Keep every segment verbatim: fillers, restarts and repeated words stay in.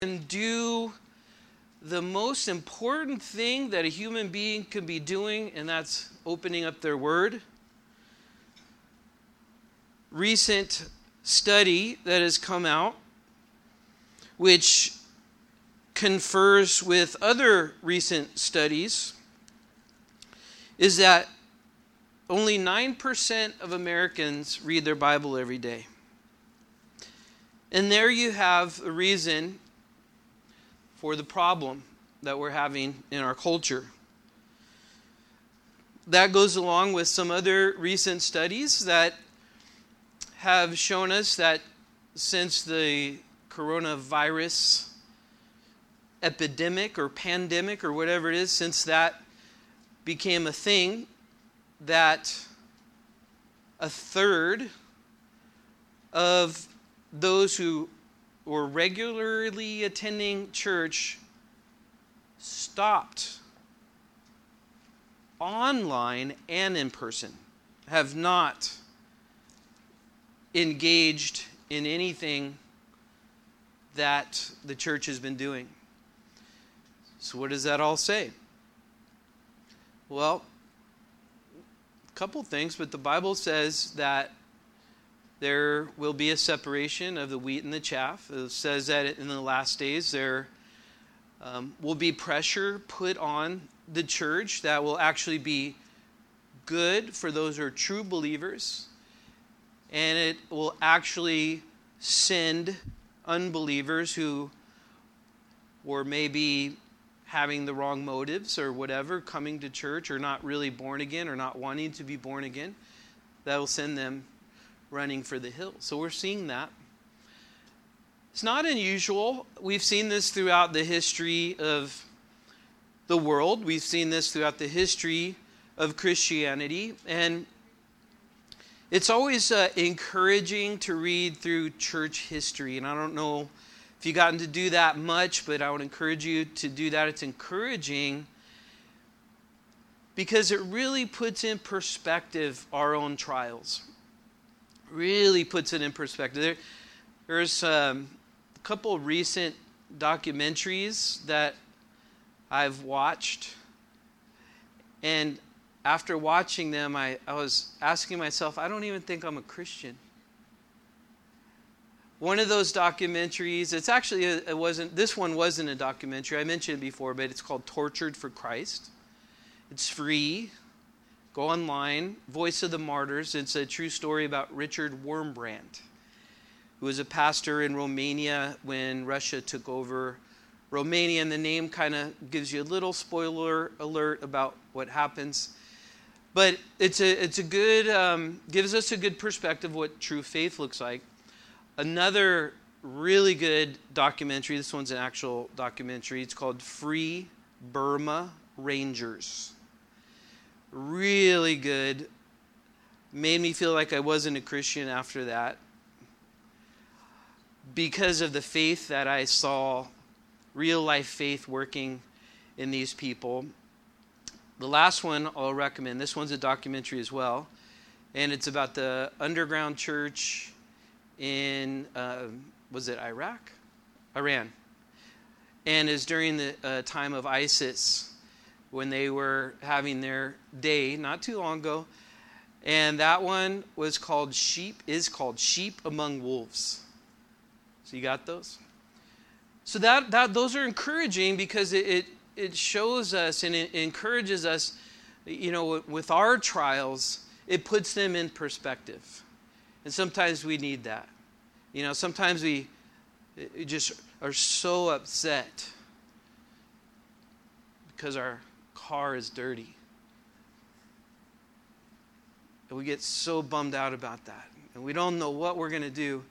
and do the most important thing that a human being can be doing, and that's opening up their word. Recent study that has come out, which confers with other recent studies, is that only nine percent of Americans read their Bible every day. And there you have a reason for the problem that we're having in our culture. That goes along with some other recent studies that have shown us that since the coronavirus epidemic or pandemic or whatever it is, since that became a thing, that a third of those who were regularly attending church stopped online and in person, have not engaged in anything that the church has been doing. So what does that all say? Well, a couple things, but the Bible says that there will be a separation of the wheat and the chaff. It says that in the last days there um, will be pressure put on the church that will actually be good for those who are true believers. And it will actually send unbelievers who were maybe having the wrong motives or whatever, coming to church or not really born again or not wanting to be born again. That will send them running for the hills. So we're seeing that. It's not unusual. We've seen this throughout the history of the world. We've seen this throughout the history of Christianity. And it's always uh, encouraging to read through church history. And I don't know if you've gotten to do that much, but I would encourage you to do that. It's encouraging because it really puts in perspective our own trials. Really puts it in perspective. There, there's um, a couple of recent documentaries that I've watched. And after watching them, I, I was asking myself, I don't even think I'm a Christian. One of those documentaries, it's actually, a, it wasn't, this one wasn't a documentary. I mentioned it before, but it's called Tortured for Christ. It's free. Go online. Voice of the Martyrs. It's a true story about Richard Wurmbrand, who was a pastor in Romania when Russia took over Romania. And the name kind of gives you a little spoiler alert about what happens. But it's a it's a good, um, gives us a good perspective of what true faith looks like. Another really good documentary, this one's an actual documentary, it's called Free Burma Rangers. Really good. Made me feel like I wasn't a Christian after that, because of the faith that I saw, real life faith working in these people. The last one I'll recommend, this one's a documentary as well, and it's about the underground church in, uh, was it Iraq? Iran. And is during the uh, time of ISIS, when they were having their day not too long ago. And that one was called Sheep, is called Sheep Among Wolves. So you got those? So that, that those are encouraging because it, it, it shows us and it encourages us, you know, with our trials, it puts them in perspective. And sometimes we need that. You know, sometimes we just are so upset because our car is dirty. And we get so bummed out about that. And we don't know what we're going to do.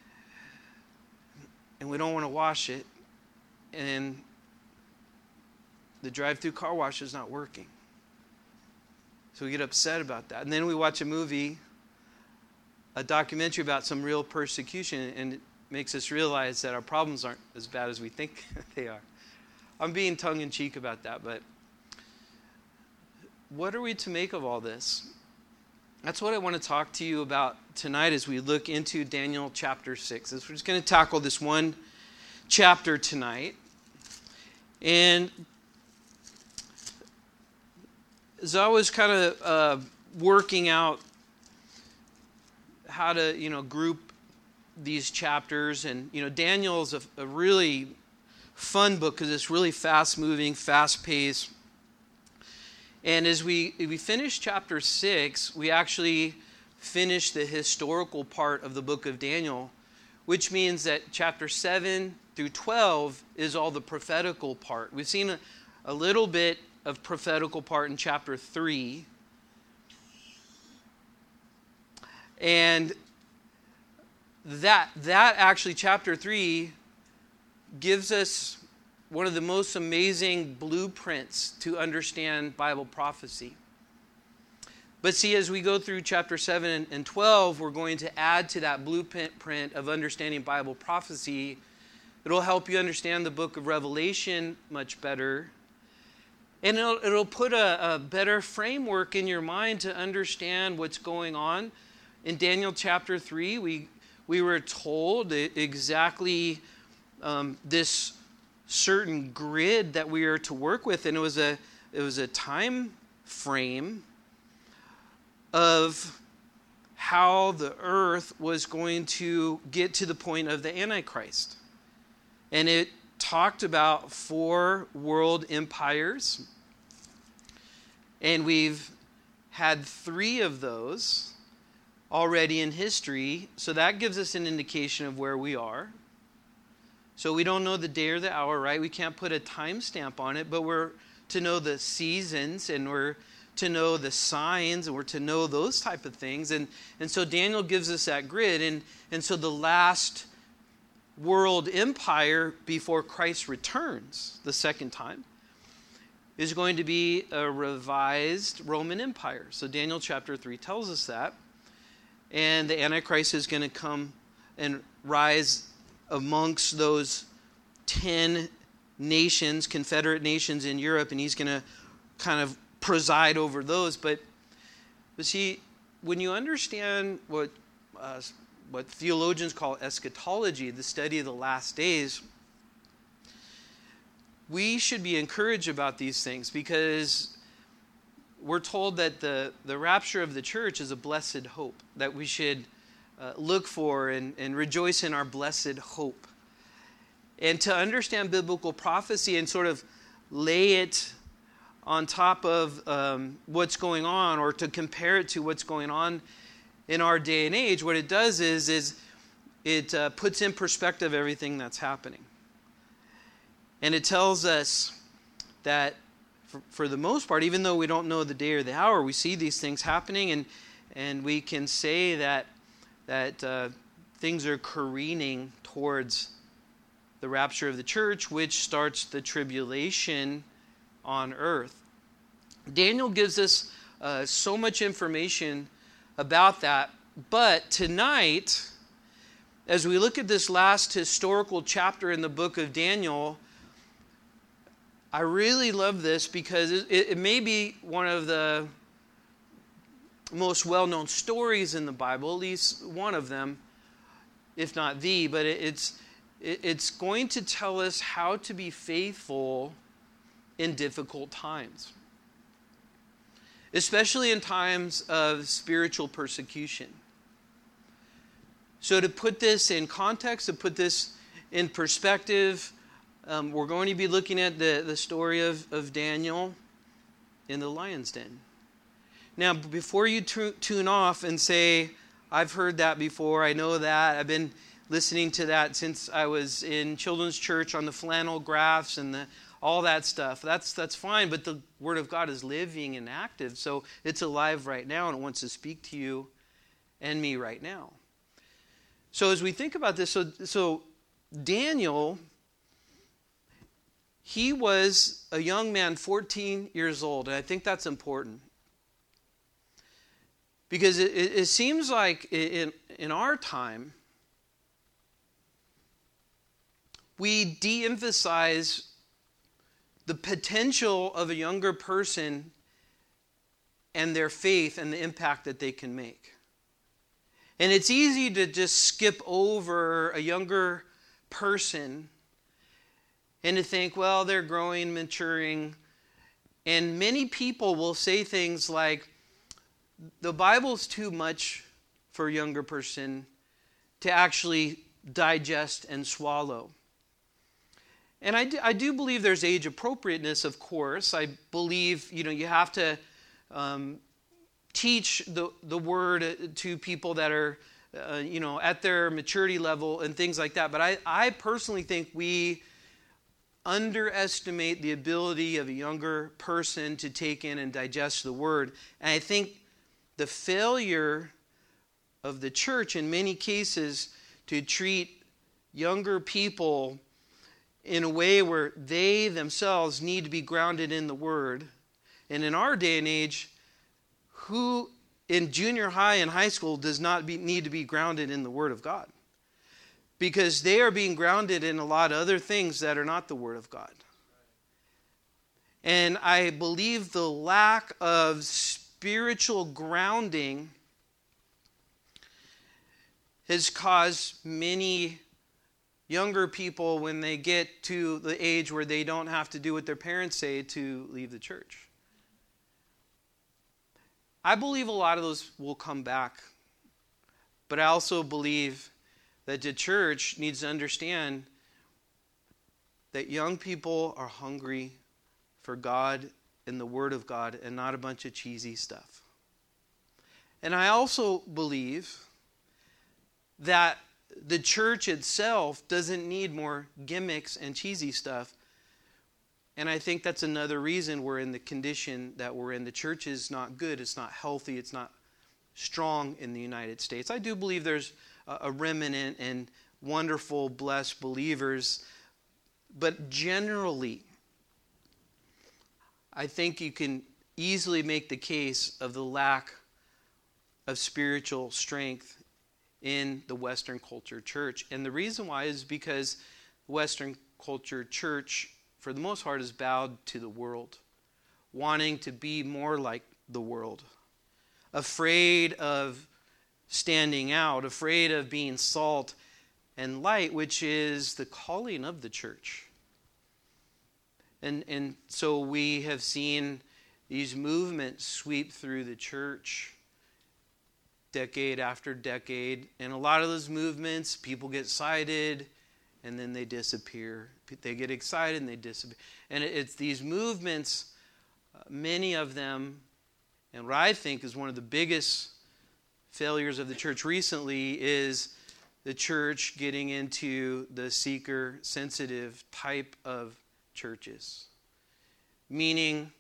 And we don't want to wash it. And the drive-through car wash is not working. So we get upset about that. And then we watch a movie, a documentary about some real persecution, and it makes us realize that our problems aren't as bad as we think they are. I'm being tongue-in-cheek about that, but what are we to make of all this? That's what I want to talk to you about tonight as we look into Daniel chapter six. We're just going to tackle this one chapter tonight. And as I was kind of uh, working out how to, you know, group these chapters, and, you know, Daniel is a, a really fun book because it's really fast-moving, fast-paced. And as we we finish chapter six, we actually finish the historical part of the book of Daniel, which means that chapter seven through twelve is all the prophetical part. We've seen a, a little bit of prophetical part in chapter three. And that that actually, chapter three, gives us one of the most amazing blueprints to understand Bible prophecy. But see, as we go through chapter seven and twelve, we're going to add to that blueprint of understanding Bible prophecy. It'll help you understand the book of Revelation much better. And it'll, it'll put a, a better framework in your mind to understand what's going on. In Daniel chapter three, we, we were told exactly um, this certain grid that we are to work with, and it was a it was a time frame of how the earth was going to get to the point of the Antichrist. And it talked about four world empires, and we've had three of those already in history, so that gives us an indication of where we are. So we don't know the day or the hour, right? We can't put a timestamp on it, but we're to know the seasons, and we're to know the signs, and we're to know those type of things. And, and so Daniel gives us that grid. And, and so the last world empire before Christ returns the second time is going to be a revised Roman Empire. So Daniel chapter three tells us that. And the Antichrist is going to come and rise amongst those ten nations, confederate nations in Europe, and he's going to kind of preside over those. But, but see, when you understand what uh, what theologians call eschatology, the study of the last days, we should be encouraged about these things, because we're told that the, the rapture of the church is a blessed hope, that we should uh, look for and, and rejoice in our blessed hope. And to understand biblical prophecy and sort of lay it on top of um, what's going on, or to compare it to what's going on in our day and age, what it does is, is it uh, puts in perspective everything that's happening. And it tells us that for, for the most part, even though we don't know the day or the hour, we see these things happening, and and we can say that that uh, things are careening towards the rapture of the church, which starts the tribulation on earth. Daniel gives us uh, so much information about that, but tonight, as we look at this last historical chapter in the book of Daniel, I really love this because it, it may be one of the most well-known stories in the Bible, at least one of them, if not the, but it, it's it, it's going to tell us how to be faithful in difficult times, especially in times of spiritual persecution. So to put this in context, to put this in perspective, um, we're going to be looking at the, the story of, of Daniel in the lion's den. Now, before you t- tune off and say, I've heard that before, I know that, I've been listening to that since I was in children's church on the flannel graphs and the all that stuff. That's that's fine, but the Word of God is living and active, so it's alive right now, and it wants to speak to you and me right now. So as we think about this, so, so Daniel, he was a young man, fourteen years old, and I think that's important. Because it, it, it seems like in, in our time, we de-emphasize the potential of a younger person and their faith and the impact that they can make. And it's easy to just skip over a younger person and to think, well, they're growing, maturing. And many people will say things like, the Bible's too much for a younger person to actually digest and swallow. And I do, I do believe there's age appropriateness, of course. I believe, you know, you have to um, teach the, the word to people that are, uh, you know, at their maturity level and things like that. But I, I personally think we underestimate the ability of a younger person to take in and digest the word. And I think the failure of the church in many cases to treat younger people in a way where they themselves need to be grounded in the word. And in our day and age, who in junior high and high school does not be, need to be grounded in the word of God? Because they are being grounded in a lot of other things that are not the word of God. And I believe the lack of spiritual grounding has caused many younger people, when they get to the age where they don't have to do what their parents say, to leave the church. I believe a lot of those will come back. But I also believe that the church needs to understand that young people are hungry for God and the Word of God and not a bunch of cheesy stuff. And I also believe that the church itself doesn't need more gimmicks and cheesy stuff. And I think that's another reason we're in the condition that we're in. The church is not good, it's not healthy, it's not strong in the United States. I do believe there's a remnant and wonderful, blessed believers. But generally, I think you can easily make the case of the lack of spiritual strength in the Western culture church. And the reason why is because the Western culture church, for the most part, is bowed to the world, wanting to be more like the world, afraid of standing out, afraid of being salt and light, which is the calling of the church. And and so we have seen these movements sweep through the church decade after decade. And a lot of those movements, people get excited and then they disappear. They get excited and they disappear. And it's these movements, many of them, and what I think is one of the biggest failures of the church recently is the church getting into the seeker-sensitive type of churches. Meaning,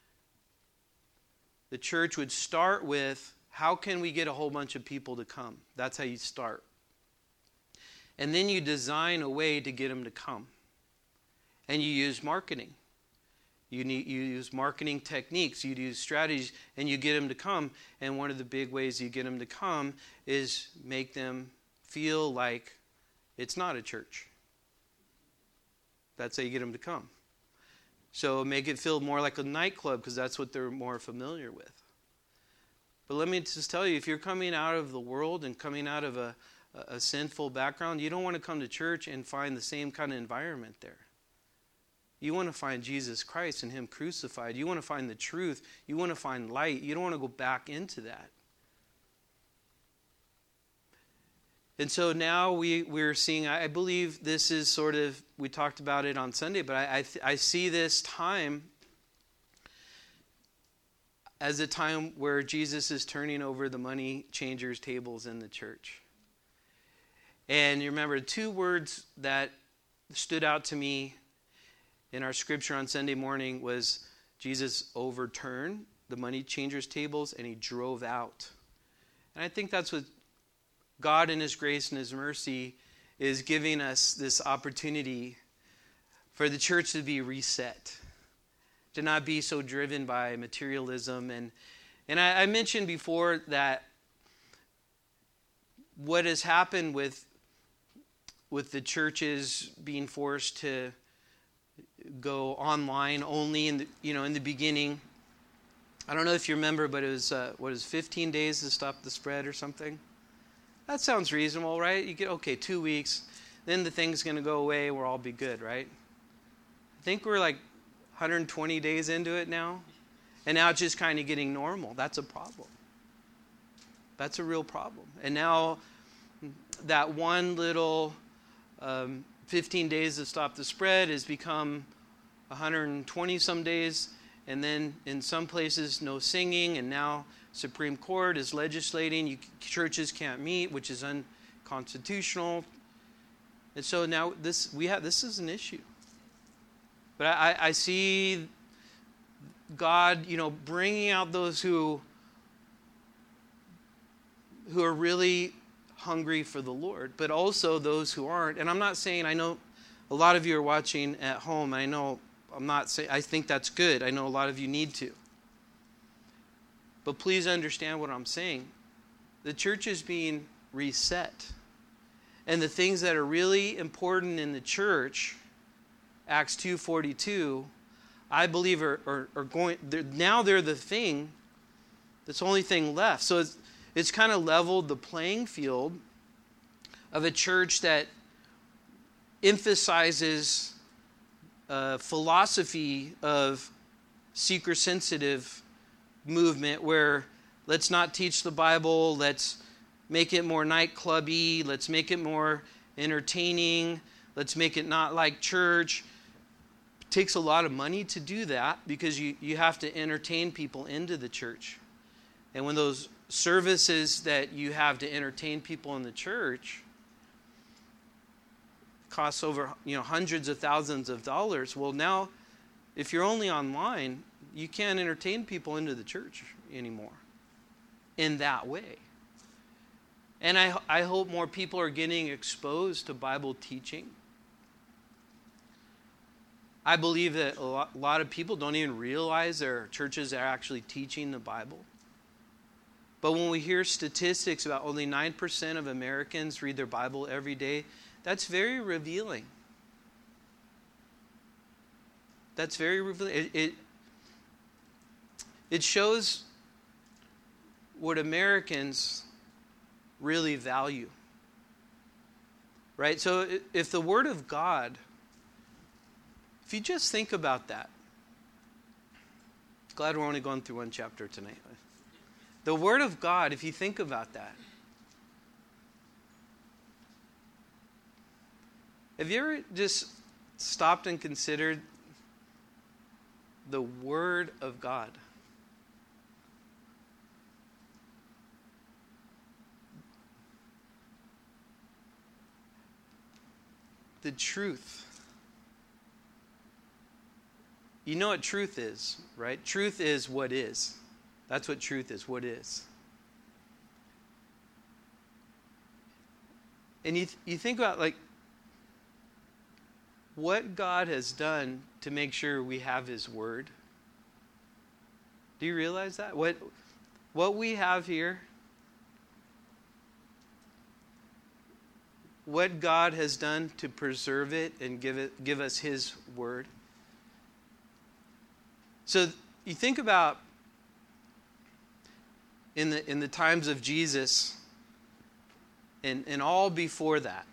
the church would start with, how can we get a whole bunch of people to come? That's how you start. And then you design a way to get them to come. And you use marketing. You need you use marketing techniques, you use strategies, and you get them to come. And one of the big ways you get them to come is make them feel like it's not a church. That's how you get them to come. So make it feel more like a nightclub, because that's what they're more familiar with. But let me just tell you, if you're coming out of the world and coming out of a, a sinful background, you don't want to come to church and find the same kind of environment there. You want to find Jesus Christ and Him crucified. You want to find the truth. You want to find light. You don't want to go back into that. And so now we, we're seeing, I believe this is sort of, we talked about it on Sunday, but I, I, I see this time as a time where Jesus is turning over the money changers' tables in the church. And you remember two words that stood out to me in our scripture on Sunday morning was Jesus overturned the money changers' tables and He drove out. And I think that's what God in His grace and His mercy is giving us, this opportunity for the church to be reset, to not be so driven by materialism. And and I, I mentioned before that what has happened with with the churches being forced to go online only in the, you know, in the beginning. I don't know if you remember, but it was uh, what is fifteen days to stop the spread or something. That sounds reasonable, right? You get okay, two weeks, then the thing's going to go away. We'll all be good, right? think we're like one hundred twenty days into it now. And now it's just kind of getting normal. That's a problem. That's a real problem. And now that one little um, fifteen days to stop the spread has become one hundred twenty some days. And then in some places, no singing. And now Supreme Court is legislating. You, churches can't meet, which is unconstitutional. And so now this we have this is an issue. But I, I see God, you know, bringing out those who who are really hungry for the Lord, but also those who aren't. And I'm not saying, I know a lot of you are watching at home. I know I'm not saying, I think that's good. I know a lot of you need to. But please understand what I'm saying. The church is being reset. And the things that are really important in the church, Acts two forty-two, I believe are, are, are going, they're, now they're the thing, that's the only thing left. So it's, it's kind of leveled the playing field of a church that emphasizes a philosophy of seeker-sensitive movement where let's not teach the Bible, let's make it more nightclubby, let's make it more entertaining, let's make it not like church. It takes a lot of money to do that because you, you have to entertain people into the church. And when those services that you have to entertain people in the church costs over, you know, hundreds of thousands of dollars, well now, if you're only online, you can't entertain people into the church anymore in that way. And I, I hope more people are getting exposed to Bible teaching. I believe that a lot, a lot of people don't even realize their churches are actually teaching the Bible. But when we hear statistics about only nine percent of Americans read their Bible every day, that's very revealing. That's very revealing. It, it, it shows what Americans really value. Right? So if the Word of God, if you just think about that, glad we're only going through one chapter tonight. The Word of God, if you think about that, have you ever just stopped and considered the Word of God? The truth. You know what truth is, right? Truth is what is. That's what truth is, what is. And you, th- you think about, like, what God has done to make sure we have His Word. Do you realize that? What, what we have here, what God has done to preserve it and give it, give us His Word. So you think about in the in the times of Jesus and, and all before that,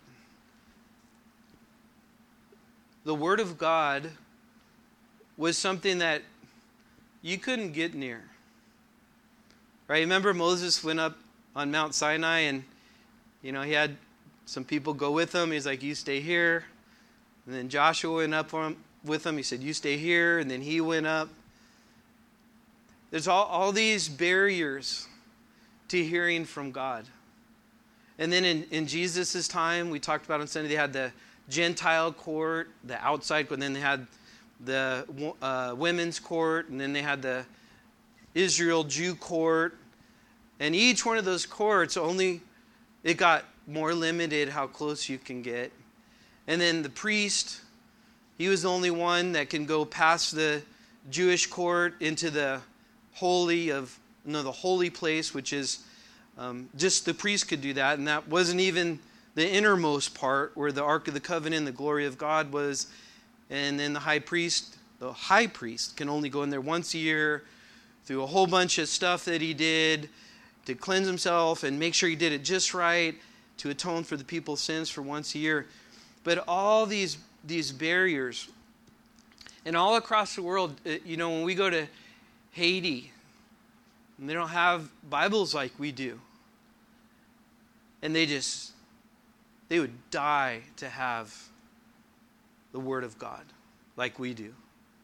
the Word of God was something that you couldn't get near. Right? Remember Moses went up on Mount Sinai and, you know, he had some people go with him. He's like, you stay here. And then Joshua went up with him. He said, you stay here. And then he went up. There's all, all these barriers to hearing from God. And then in, in Jesus' time, we talked about on Sunday, they had the Gentile court, the outside court, and then they had the uh, women's court, and then they had the Israel Jew court. And each one of those courts only, it got more limited how close you can get. And then the priest, he was the only one that can go past the Jewish court into the holy of, no, the holy place, which is um, just the priest could do that. And that wasn't even the innermost part where the Ark of the Covenant, the glory of God was. And then the high priest, the high priest can only go in there once a year through a whole bunch of stuff that he did to cleanse himself and make sure he did it just right, to atone for the people's sins for once a year. But all these, these barriers. And all across the world, you know, when we go to Haiti, and they don't have Bibles like we do. And they just, they would die to have the Word of God like we do.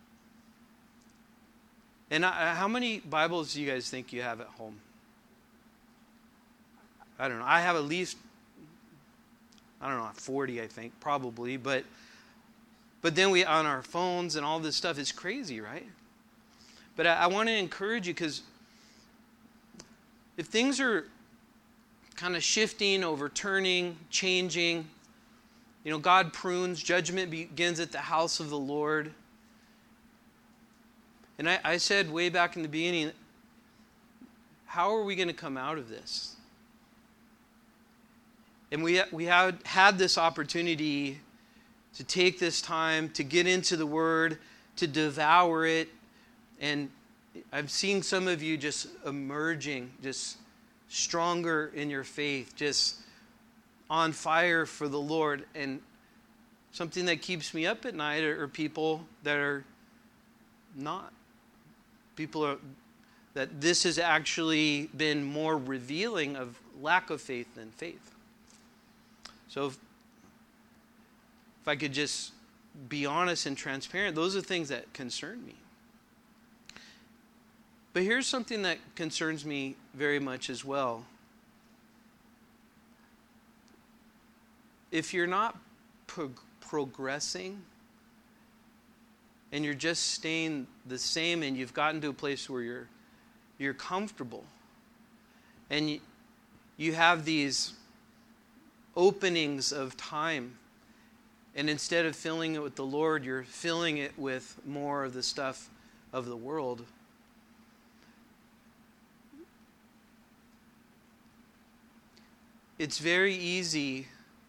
And I, how many Bibles do you guys think you have at home? I don't know. I have at least, I don't know, forty, I think, probably. But, but then we, on our phones and all this stuff, it's crazy, right? But I, I want to encourage you, because if things are kind of shifting, overturning, changing, you know, God prunes, judgment begins at the house of the Lord. And I, I said way back in the beginning, how are we going to come out of this? And we we had had this opportunity to take this time to get into the Word, to devour it, and I've seen some of you just emerging, just stronger in your faith, just on fire for the Lord. And something that keeps me up at night are, are people that are not. People are, that this has actually been more revealing of lack of faith than faith. So if, if I could just be honest and transparent, those are things that concern me. But here's something that concerns me very much as well. If you're not pro- progressing and you're just staying the same and you've gotten to a place where you're you're comfortable and you, you have these openings of time, and instead of filling it with the Lord, you're filling it with more of the stuff of the world, it's very easy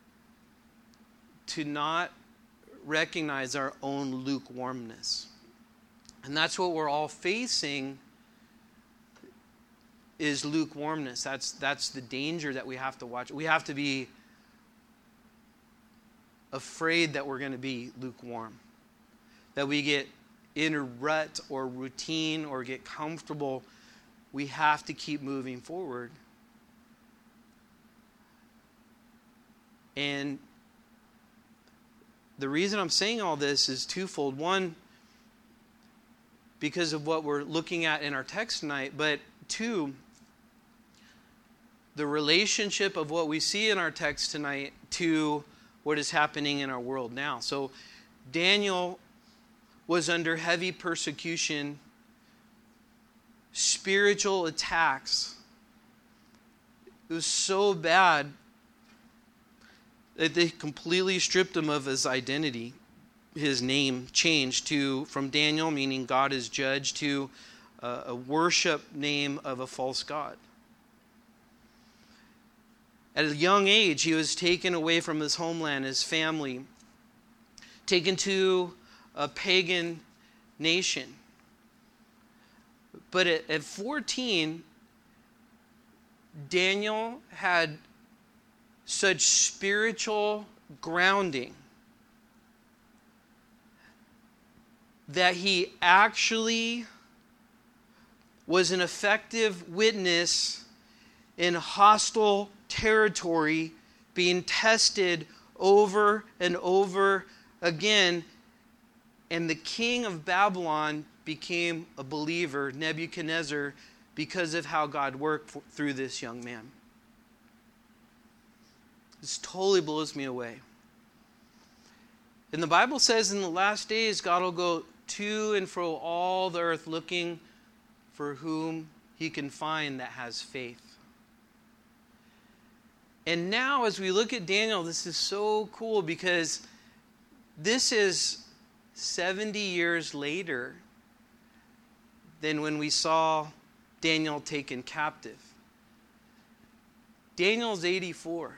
to not recognize our own lukewarmness. And that's what we're all facing, is lukewarmness. That's that's the danger that we have to watch. We have to be afraid that we're going to be lukewarm. That we get in a rut or routine or get comfortable. We have to keep moving forward. And the reason I'm saying all this is twofold. One, because of what we're looking at in our text tonight. But two, the relationship of what we see in our text tonight to what is happening in our world now. So Daniel was under heavy persecution, spiritual attacks. It was so bad that they completely stripped him of his identity. His name changed to, from Daniel, meaning God is judge, to uh, a worship name of a false god. At a young age, he was taken away from his homeland, his family, taken to a pagan nation. But at, at fourteen, Daniel had such spiritual grounding that he actually was an effective witness in hostile territory, being tested over and over again. And the king of Babylon became a believer, Nebuchadnezzar, because of how God worked for, through this young man. This totally blows me away. And the Bible says in the last days, God will go to and fro all the earth looking for whom he can find that has faith. And now as we look at Daniel, this is so cool because this is seventy years later than when we saw Daniel taken captive. Daniel's eighty-four.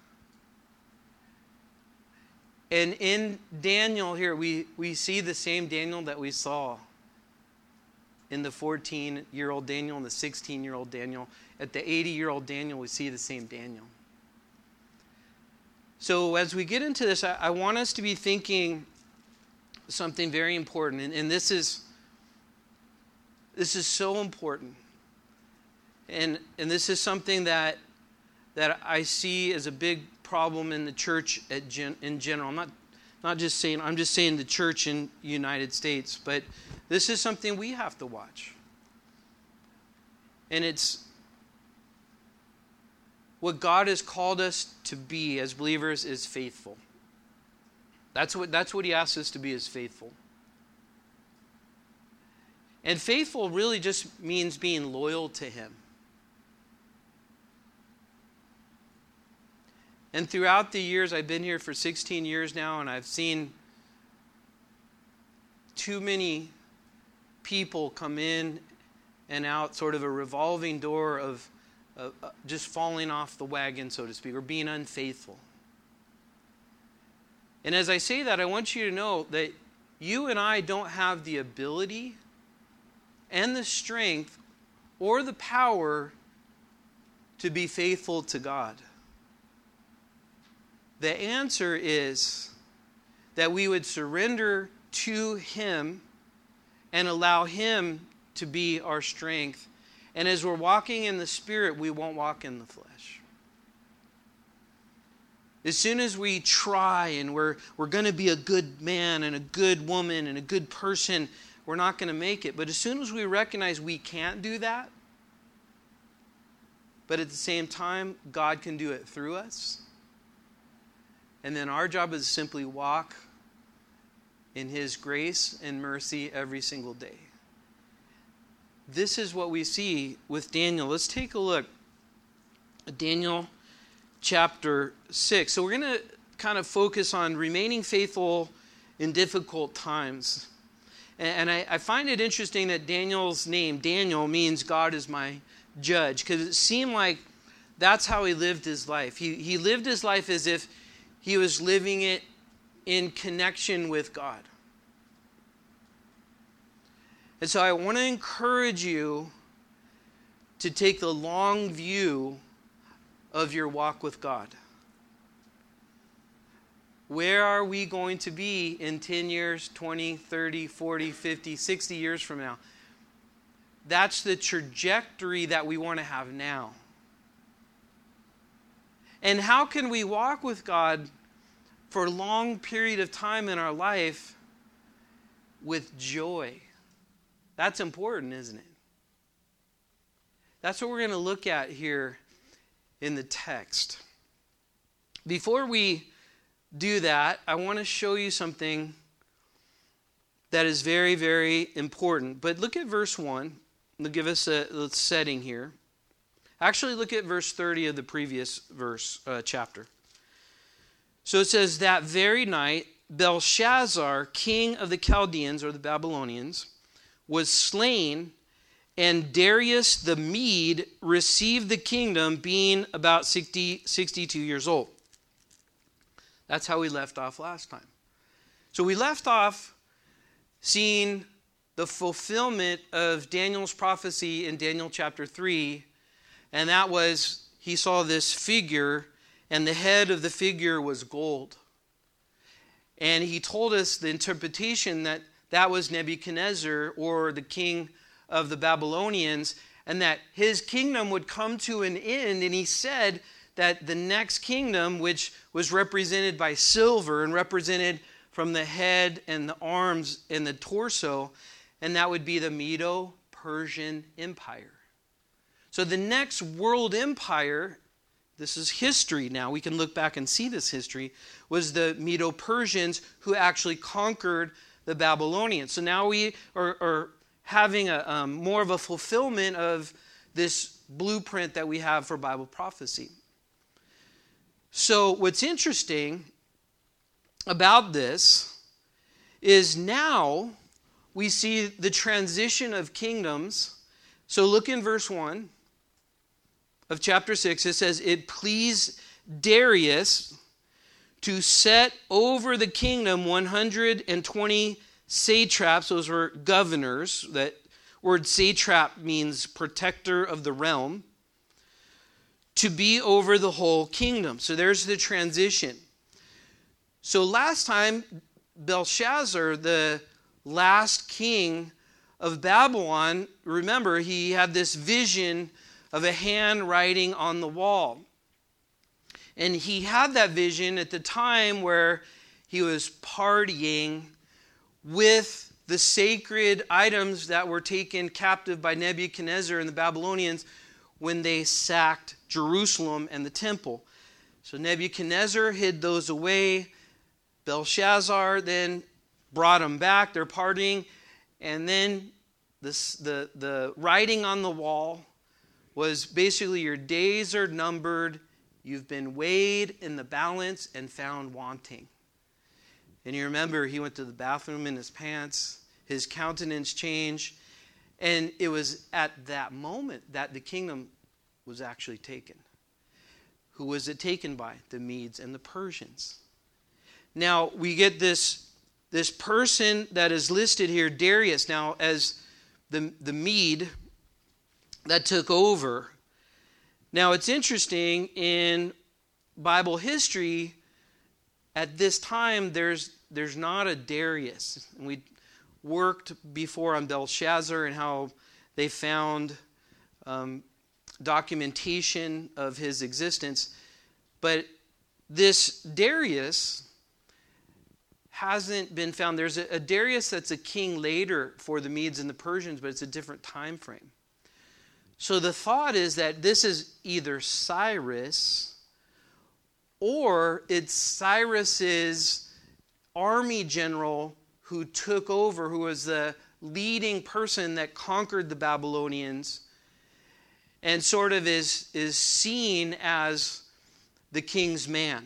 And in Daniel here, we, we see the same Daniel that we saw in the fourteen-year-old Daniel and the sixteen-year-old Daniel. At the eighty-year-old Daniel, we see the same Daniel. So as we get into this, I, I want us to be thinking something very important, and, and this is this is so important. And and this is something that that I see as a big problem in the church at gen, in general. I'm not not just saying I'm just saying the church in the United States, but this is something we have to watch. And it's what God has called us to be as believers is faithful. That's what that's what he asks us to be, is faithful. And faithful really just means being loyal to him. And throughout the years, I've been here for sixteen years now, and I've seen too many people come in and out, sort of a revolving door of, of uh, just falling off the wagon, so to speak, or being unfaithful. And as I say that, I want you to know that you and I don't have the ability and the strength or the power to be faithful to God. The answer is that we would surrender to him and allow him to be our strength. And as we're walking in the Spirit, we won't walk in the flesh. As soon as we try and we're, we're going to be a good man and a good woman and a good person, we're not going to make it. But as soon as we recognize we can't do that, but at the same time, God can do it through us, and then our job is to simply walk in his grace and mercy every single day. This is what we see with Daniel. Let's take a look at Daniel chapter six. So we're going to kind of focus on remaining faithful in difficult times. And I, I find it interesting that Daniel's name, Daniel, means God is my judge, because it seemed like that's how he lived his life. He, he lived his life as if he was living it in connection with God. And so I want to encourage you to take the long view of your walk with God. Where are we going to be in ten years, twenty, thirty, forty, fifty, sixty years from now? That's the trajectory that we want to have now. And how can we walk with God for a long period of time in our life with joy? That's important, isn't it? That's what we're going to look at here in the text. Before we do that, I want to show you something that is very, very important. But look at verse one. It'll give us a, a setting here. Actually, look at verse thirty of the previous verse uh, chapter. So it says, that very night, Belshazzar, king of the Chaldeans, or the Babylonians, was slain, and Darius the Mede received the kingdom, being about sixty, sixty-two years old. That's how we left off last time. So we left off seeing the fulfillment of Daniel's prophecy in Daniel chapter three, and that was, he saw this figure, and the head of the figure was gold. And he told us the interpretation that that was Nebuchadnezzar, or the king of the Babylonians, and that his kingdom would come to an end. And he said that the next kingdom, which was represented by silver and represented from the head and the arms and the torso, and that would be the Medo-Persian Empire. So the next world empire, this is history now, we can look back and see this history, was the Medo-Persians, who actually conquered the Babylonians. So now we are, are having a, um, more of a fulfillment of this blueprint that we have for Bible prophecy. So what's interesting about this is now we see the transition of kingdoms. So look in verse one of chapter six. It says, it pleased Darius to set over the kingdom one hundred twenty satraps. Those were governors. That word satrap means protector of the realm. To be over the whole kingdom. So there's the transition. So last time, Belshazzar, the last king of Babylon, remember, he had this vision of a hand writing on the wall. And he had that vision at the time where he was partying with the sacred items that were taken captive by Nebuchadnezzar and the Babylonians when they sacked Jerusalem and the temple. So Nebuchadnezzar hid those away. Belshazzar then brought them back. They're partying. And then this, the, the writing on the wall was basically, your days are numbered. You've been weighed in the balance and found wanting. And you remember, he went to the bathroom in his pants. His countenance changed. And it was at that moment that the kingdom was actually taken. Who was it taken by? The Medes and the Persians. Now, we get this, this person that is listed here, Darius. Now, as the, the Mede that took over. Now, it's interesting, in Bible history, at this time, there's, there's not a Darius. And we worked before on Belshazzar and how they found um, documentation of his existence. But this Darius hasn't been found. There's a, a Darius that's a king later for the Medes and the Persians, but it's a different time frame. So the thought is that this is either Cyrus, or it's Cyrus's army general who took over, who was the leading person that conquered the Babylonians, and sort of is, is seen as the king's man.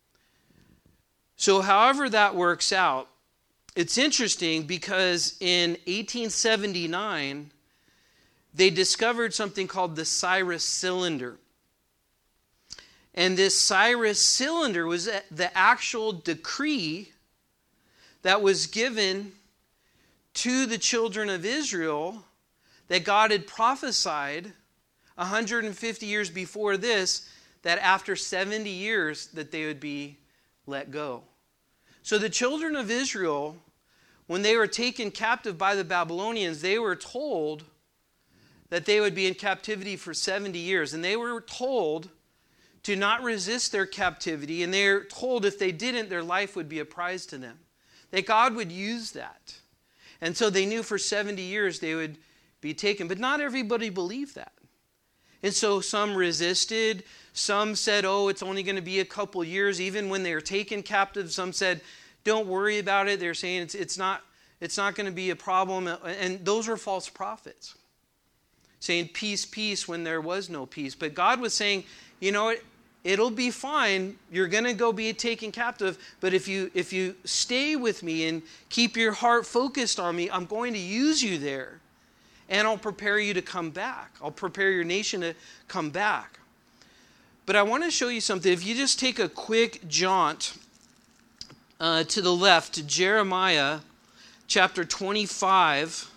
So however that works out, it's interesting because in eighteen seventy-nine, they discovered something called the Cyrus cylinder. And this Cyrus cylinder was the actual decree that was given to the children of Israel that God had prophesied one hundred fifty years before this, that after seventy years that they would be let go. So the children of Israel, when they were taken captive by the Babylonians, they were told that they would be in captivity for seventy years. And they were told to not resist their captivity. And they were told if they didn't, their life would be a prize to them. That God would use that. And so they knew for seventy years they would be taken. But not everybody believed that. And so some resisted. Some said, oh, it's only going to be a couple years. Even when they were taken captive, some said, don't worry about it. They're saying it's, it's not, it's not going to be a problem. And those were false prophets, saying peace, peace, when there was no peace. But God was saying, you know what, it'll be fine. You're going to go be taken captive. But if you, if you stay with me and keep your heart focused on me, I'm going to use you there. And I'll prepare you to come back. I'll prepare your nation to come back. But I want to show you something. If you just take a quick jaunt uh, to the left to Jeremiah chapter twenty-five.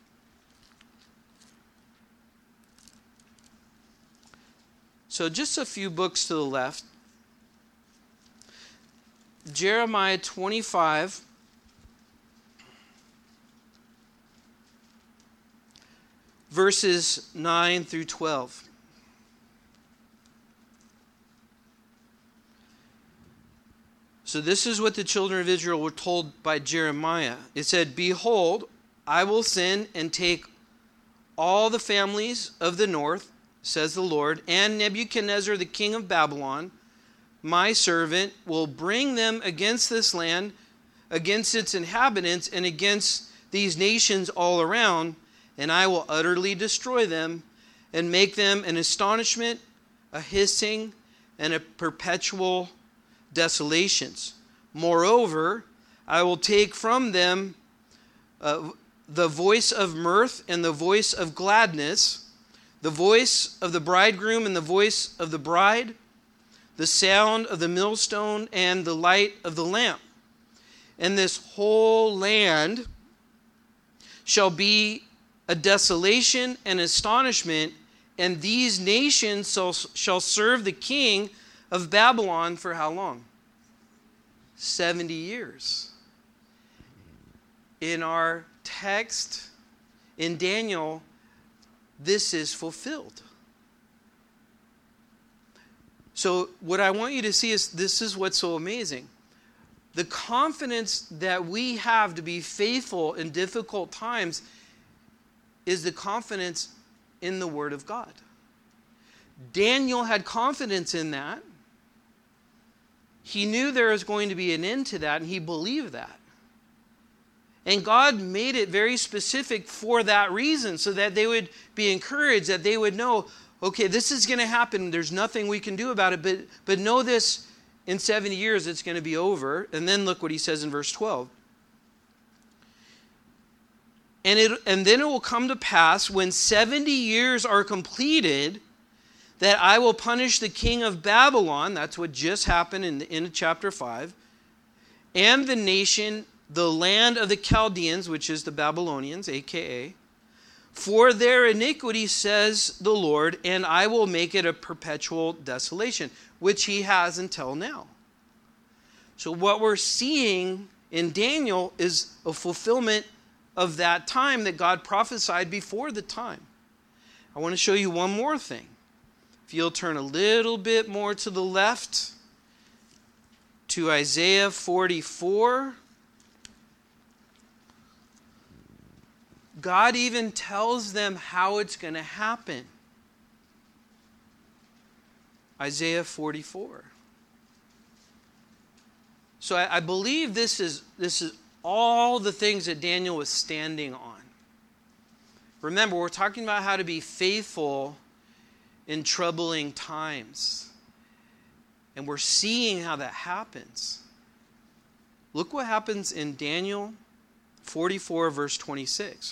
So just a few books to the left. Jeremiah twenty-five. Verses nine through twelve. So this is what the children of Israel were told by Jeremiah. It said, behold, I will send and take all the families of the north, says the Lord, and Nebuchadnezzar, the king of Babylon, my servant, will bring them against this land, against its inhabitants, and against these nations all around, and I will utterly destroy them and make them an astonishment, a hissing, and a perpetual desolations. Moreover, I will take from them uh, the voice of mirth and the voice of gladness, the voice of the bridegroom and the voice of the bride, the sound of the millstone and the light of the lamp. And this whole land shall be a desolation and astonishment, and these nations shall, shall serve the king of Babylon for how long? seventy years. in our text in Daniel, this is fulfilled. So what I want you to see is this is what's so amazing. The confidence that we have to be faithful in difficult times is the confidence in the Word of God. Daniel had confidence in that. He knew there was going to be an end to that, and he believed that. And God made it very specific for that reason, so that they would be encouraged, that they would know, okay, this is going to happen. There's nothing we can do about it, but, but know this, in seventy years it's going to be over. And then look what he says in verse twelve. And, it, and then it will come to pass, when seventy years are completed, that I will punish the king of Babylon. That's what just happened in, in chapter five. And the nation, the land of the Chaldeans, which is the Babylonians, a k a, for their iniquity, says the Lord, and I will make it a perpetual desolation, which he has until now. So what we're seeing in Daniel is a fulfillment of that time that God prophesied before the time. I want to show you one more thing. If you'll turn a little bit more to the left, to Isaiah forty-four. God even tells them how it's going to happen. Isaiah forty-four. So I, I believe this is, this is all the things that Daniel was standing on. Remember, we're talking about how to be faithful in troubling times. And we're seeing how that happens. Look what happens in Daniel forty-four, verse twenty-six.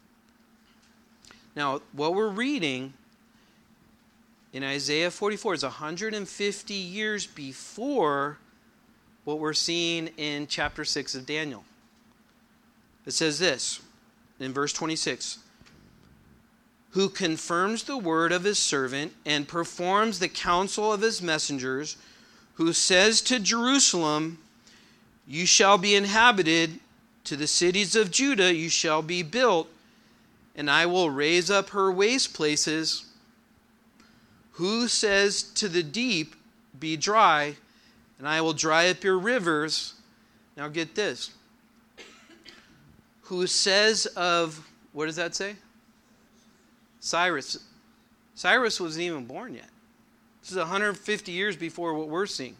Now, what we're reading in Isaiah forty-four is one hundred fifty years before what we're seeing in chapter six of Daniel. It says this in verse twenty-six. Who confirms the word of his servant and performs the counsel of his messengers, who says to Jerusalem, you shall be inhabited, to the cities of Judah you shall be built, and I will raise up her waste places. Who says to the deep, be dry, and I will dry up your rivers. Now get this. Who says of, what does that say? Cyrus. Cyrus wasn't even born yet. This is one hundred fifty years before what we're seeing.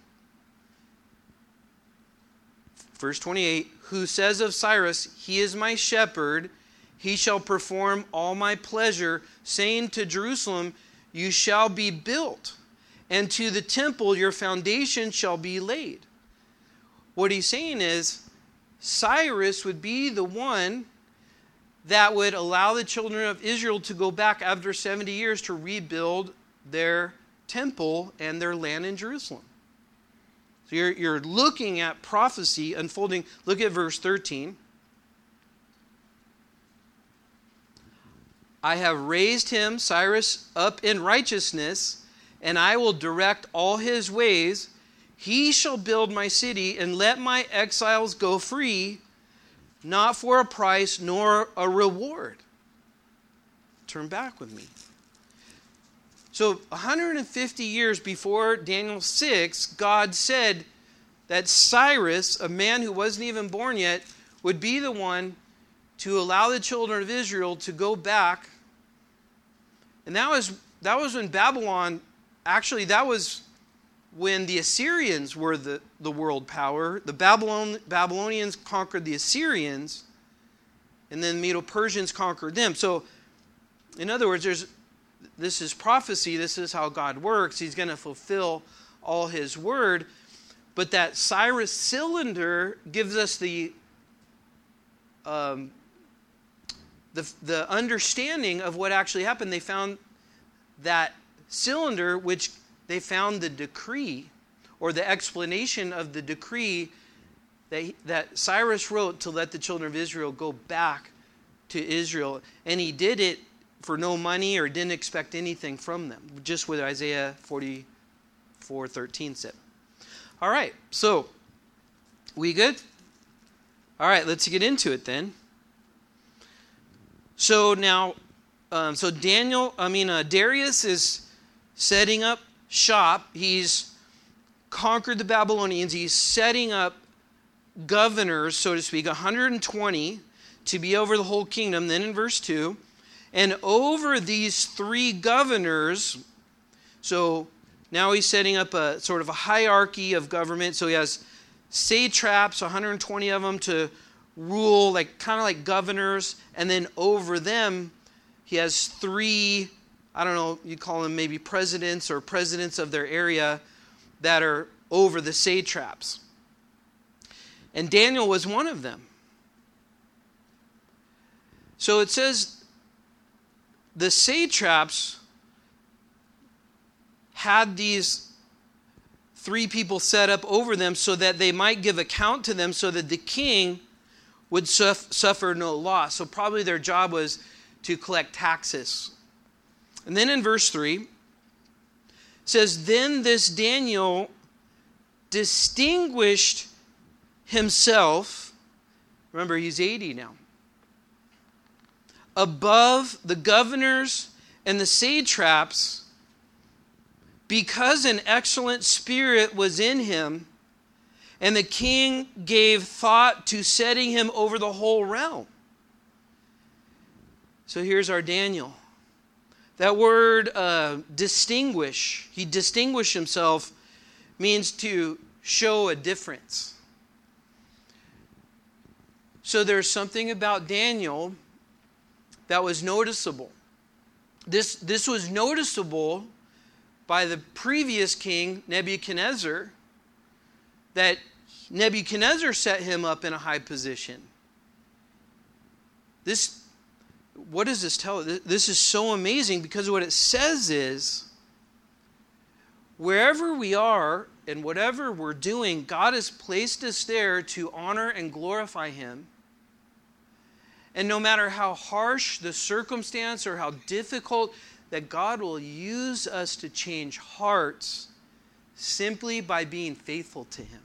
Verse twenty-eight, who says of Cyrus, he is my shepherd, he shall perform all my pleasure, saying to Jerusalem, you shall be built, and to the temple your foundation shall be laid. What he's saying is, Cyrus would be the one that would allow the children of Israel to go back after seventy years to rebuild their temple and their land in Jerusalem. So you're, you're looking at prophecy unfolding. Look at verse thirteen. I have raised him, Cyrus, up in righteousness, and I will direct all his ways. He shall build my city and let my exiles go free, not for a price nor a reward. Turn back with me. So one hundred fifty years before Daniel six, God said that Cyrus, a man who wasn't even born yet, would be the one to allow the children of Israel to go back. And that was, that was when Babylon, actually that was when the Assyrians were the, the world power. The Babylon, Babylonians conquered the Assyrians, and then the Medo-Persians conquered them. So, in other words, there's, this is prophecy. This is how God works. He's going to fulfill all his word. But that Cyrus cylinder gives us the, um, the, the understanding of what actually happened. They found that cylinder, which they found the decree, or the explanation of the decree that, he, that Cyrus wrote to let the children of Israel go back to Israel. And he did it for no money or didn't expect anything from them. Just what Isaiah forty-four thirteen said. All right, so we good? All right, let's get into it then. So now, um, so Daniel, I mean, uh, Darius is setting up shop. He's conquered the Babylonians. He's setting up governors, so to speak, one hundred twenty to be over the whole kingdom. Then in verse two, and over these three governors, so now he's setting up a sort of a hierarchy of government. So he has satraps, one hundred twenty of them to rule, like kind of like governors, and then over them he has three, I don't know, you call them maybe presidents or presidents of their area that are over the satraps. And Daniel was one of them. So it says the satraps had these three people set up over them so that they might give account to them, so that the king would suf- suffer no loss. So probably their job was to collect taxes. And then in verse three, it says, then this Daniel distinguished himself, remember he's eighty now, above the governors and the satraps, because an excellent spirit was in him, and the king gave thought to setting him over the whole realm. So here's our Daniel. That word uh, distinguish, he distinguished himself, means to show a difference. So there's something about Daniel that was noticeable. This, this was noticeable by the previous king, Nebuchadnezzar, that Nebuchadnezzar set him up in a high position. This, what does this tell us? This is so amazing, because what it says is, wherever we are and whatever we're doing, God has placed us there to honor and glorify Him. And no matter how harsh the circumstance or how difficult, that God will use us to change hearts simply by being faithful to Him.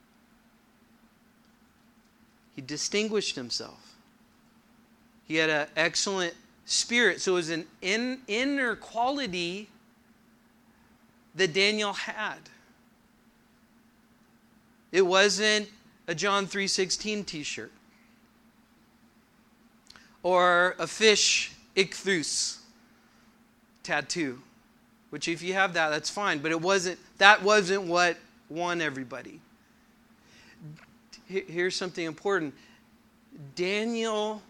He distinguished himself. He had an excellent spirit. So it was an in, inner quality that Daniel had. It wasn't a John three sixteen t-shirt. Or a fish ichthus tattoo. Which if you have that, that's fine. But it wasn't, that wasn't what won everybody. Here's something important. Daniel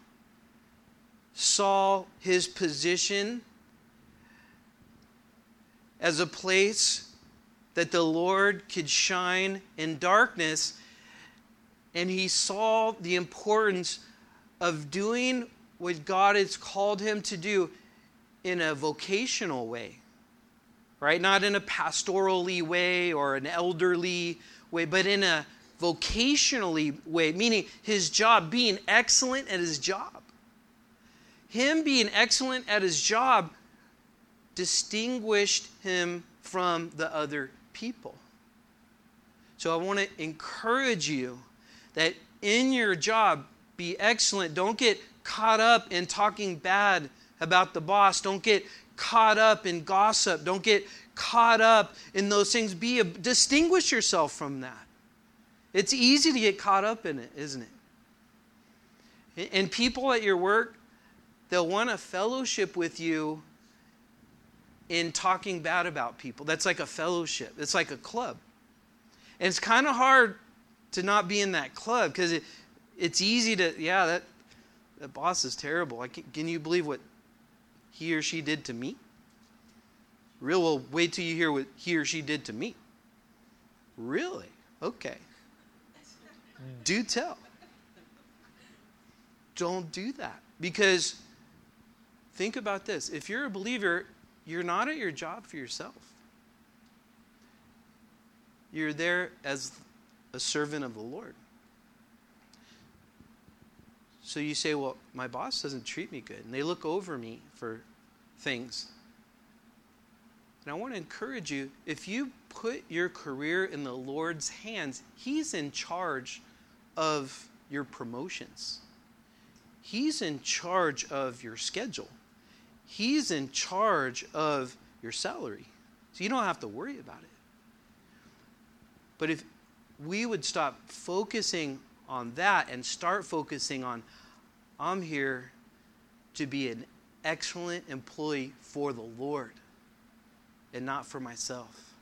saw his position as a place that the Lord could shine in darkness, and he saw the importance of doing what God has called him to do in a vocational way. Right? Not in a pastorally way or an elderly way, but in a vocationally way, meaning his job, being excellent at his job. Him being excellent at his job distinguished him from the other people. So I want to encourage you that in your job, be excellent. Don't get caught up in talking bad about the boss. Don't get caught up in gossip. Don't get caught up in those things. Be a, distinguish yourself from that. It's easy to get caught up in it, isn't it? And people at your work, they'll want to fellowship with you in talking bad about people. That's like a fellowship. It's like a club. And it's kind of hard to not be in that club, because it, it's easy to, yeah, that, that boss is terrible. I can, can you believe what he or she did to me? Real well, wait till you hear what he or she did to me. Really? Okay. Do tell. Don't do that. Because think about this. If you're a believer, you're not at your job for yourself. You're there as a servant of the Lord. So you say, well, my boss doesn't treat me good, and they look over me for things. And I want to encourage you, if you put your career in the Lord's hands, He's in charge of your promotions. He's in charge of your schedule. He's in charge of your salary. So you don't have to worry about it. But if we would stop focusing on that and start focusing on, I'm here to be an excellent employee for the Lord and not for myself.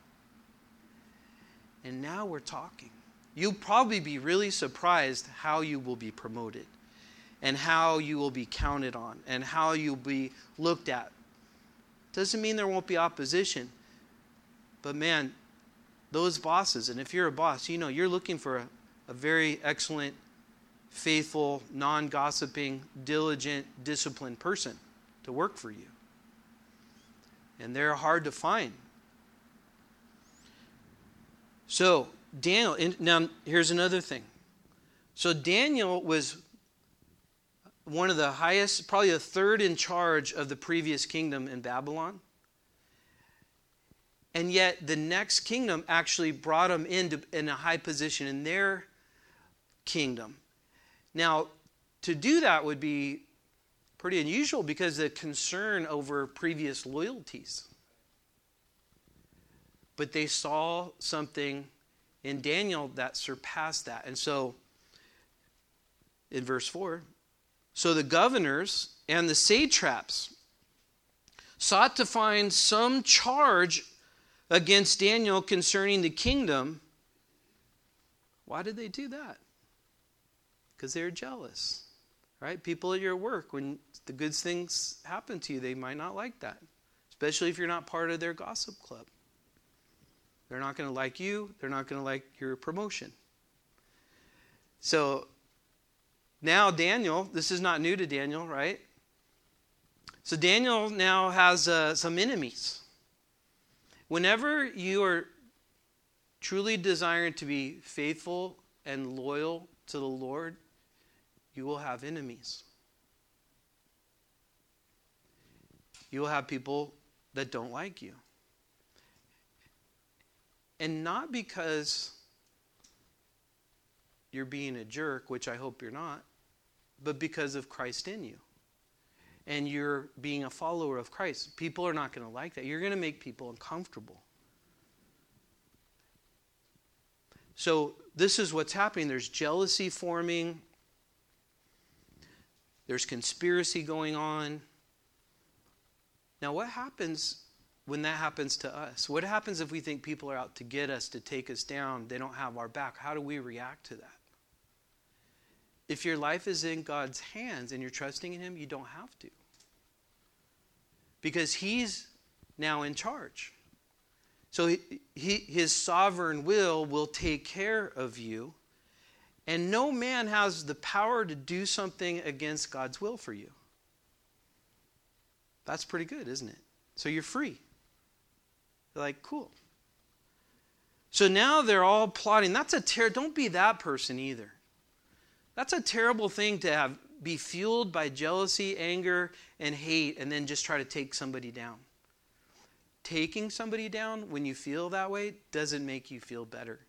And now we're talking. You'll probably be really surprised how you will be promoted and how you will be counted on and how you'll be looked at. Doesn't mean there won't be opposition. But man, those bosses, and if you're a boss, you know you're looking for a, a very excellent, faithful, non-gossiping, diligent, disciplined person to work for you. And they're hard to find. So, Daniel, now here's another thing. So Daniel was one of the highest, probably the third in charge of the previous kingdom in Babylon. And yet the next kingdom actually brought him into in a high position in their kingdom. Now, to do that would be pretty unusual because of the concern over previous loyalties. But they saw something in Daniel that surpassed that. And so, in verse four, so the governors and the satraps sought to find some charge against Daniel concerning the kingdom. Why did they do that? Because they were jealous, right? People at your work, when the good things happen to you, they might not like that, especially if you're not part of their gossip club. They're not going to like you. They're not going to like your promotion. So now Daniel, this is not new to Daniel, right? So Daniel now has uh, some enemies. Whenever you are truly desiring to be faithful and loyal to the Lord, you will have enemies. You will have people that don't like you. And not because you're being a jerk, which I hope you're not, but because of Christ in you. And you're being a follower of Christ. People are not going to like that. You're going to make people uncomfortable. So this is what's happening. There's jealousy forming. There's conspiracy going on. Now what happens when that happens to us? What happens if we think people are out to get us, to take us down? They don't have our back. How do we react to that? If your life is in God's hands and you're trusting in Him, you don't have to. Because He's now in charge. So he, he, His sovereign will will take care of you. And no man has the power to do something against God's will for you. That's pretty good, isn't it? So you're free. They're like, cool. So now they're all plotting. That's a ter- Don't be that person either. That's a terrible thing to have, be fueled by jealousy, anger, and hate, and then just try to take somebody down. Taking somebody down when you feel that way doesn't make you feel better.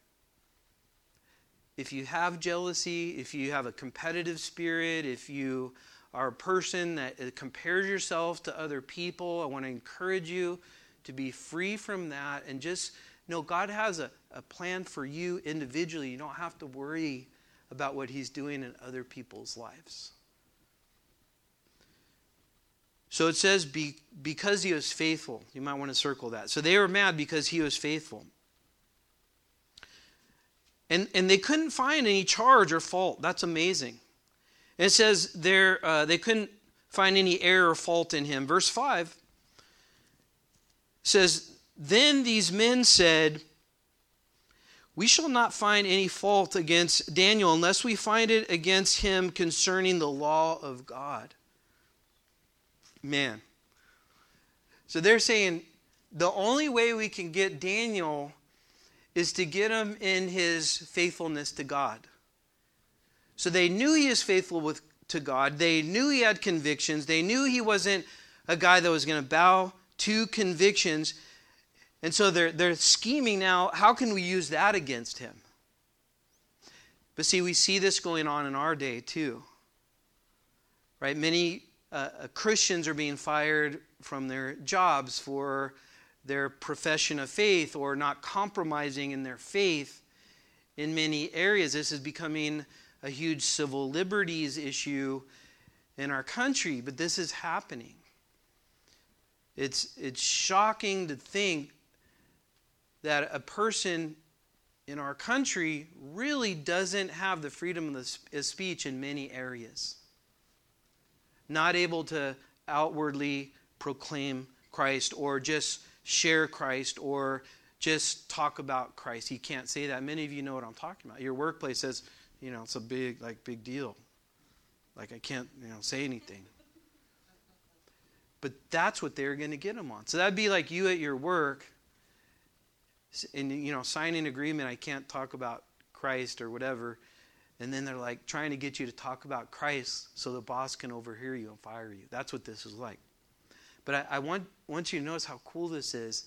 If you have jealousy, if you have a competitive spirit, if you are a person that compares yourself to other people, I want to encourage you to be free from that and just know God has a, a plan for you individually. You don't have to worry about what He's doing in other people's lives. So it says, be, because He was faithful. You might want to circle that. So they were mad because He was faithful. And, and they couldn't find any charge or fault. That's amazing. And it says there, uh, they couldn't find any error or fault in Him. Verse five says, then these men said, we shall not find any fault against Daniel unless we find it against him concerning the law of God. Man. So they're saying the only way we can get Daniel is to get him in his faithfulness to God. So they knew he is faithful with, to God. They knew he had convictions. They knew he wasn't a guy that was going to bow to convictions. And so they're, they're scheming now, how can we use that against him? But see, we see this going on in our day too. Right? Many uh, Christians are being fired from their jobs for their profession of faith or not compromising in their faith in many areas. This is becoming a huge civil liberties issue in our country, but this is happening. It's, it's shocking to think that a person in our country really doesn't have the freedom of speech in many areas. Not able to outwardly proclaim Christ or just share Christ or just talk about Christ. He can't say that. Many of you know what I'm talking about. Your workplace says, you know, it's a big, like, big deal. Like, I can't, you know, say anything. But that's what they're going to get them on. So that'd be like you at your work and, you know, signing an agreement, I can't talk about Christ or whatever. And then they're like trying to get you to talk about Christ so the boss can overhear you and fire you. That's what this is like. But I, I want, want you to notice how cool this is.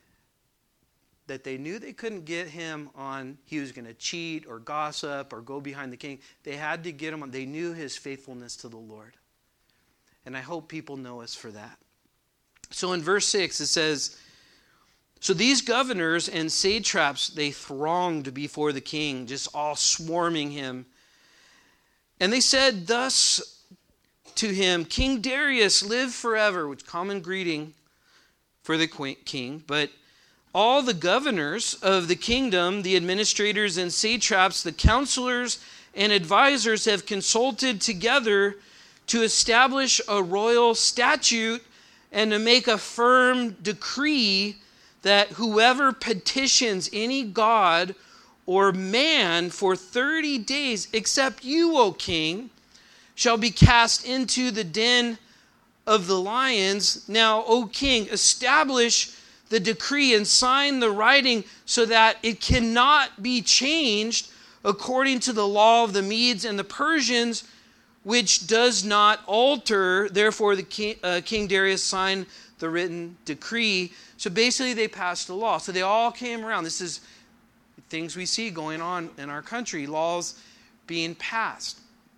That they knew they couldn't get him on, he was going to cheat or gossip or go behind the king. They had to get him on. They knew his faithfulness to the Lord. And I hope people know us for that. So in verse six it says, so these governors and satraps, they thronged before the king, just all swarming him. And they said thus to him, King Darius, live forever, which common greeting for the king. But all the governors of the kingdom, the administrators and satraps, the counselors and advisors have consulted together to establish a royal statute and to make a firm decree that whoever petitions any god or man for thirty days, except you, O king, shall be cast into the den of the lions. Now, O king, establish the decree and sign the writing so that it cannot be changed according to the law of the Medes and the Persians, which does not alter. Therefore, the king, uh, King Darius signed the written decree. So basically, they passed a law. So they all came around. This is things we see going on in our country, laws being passed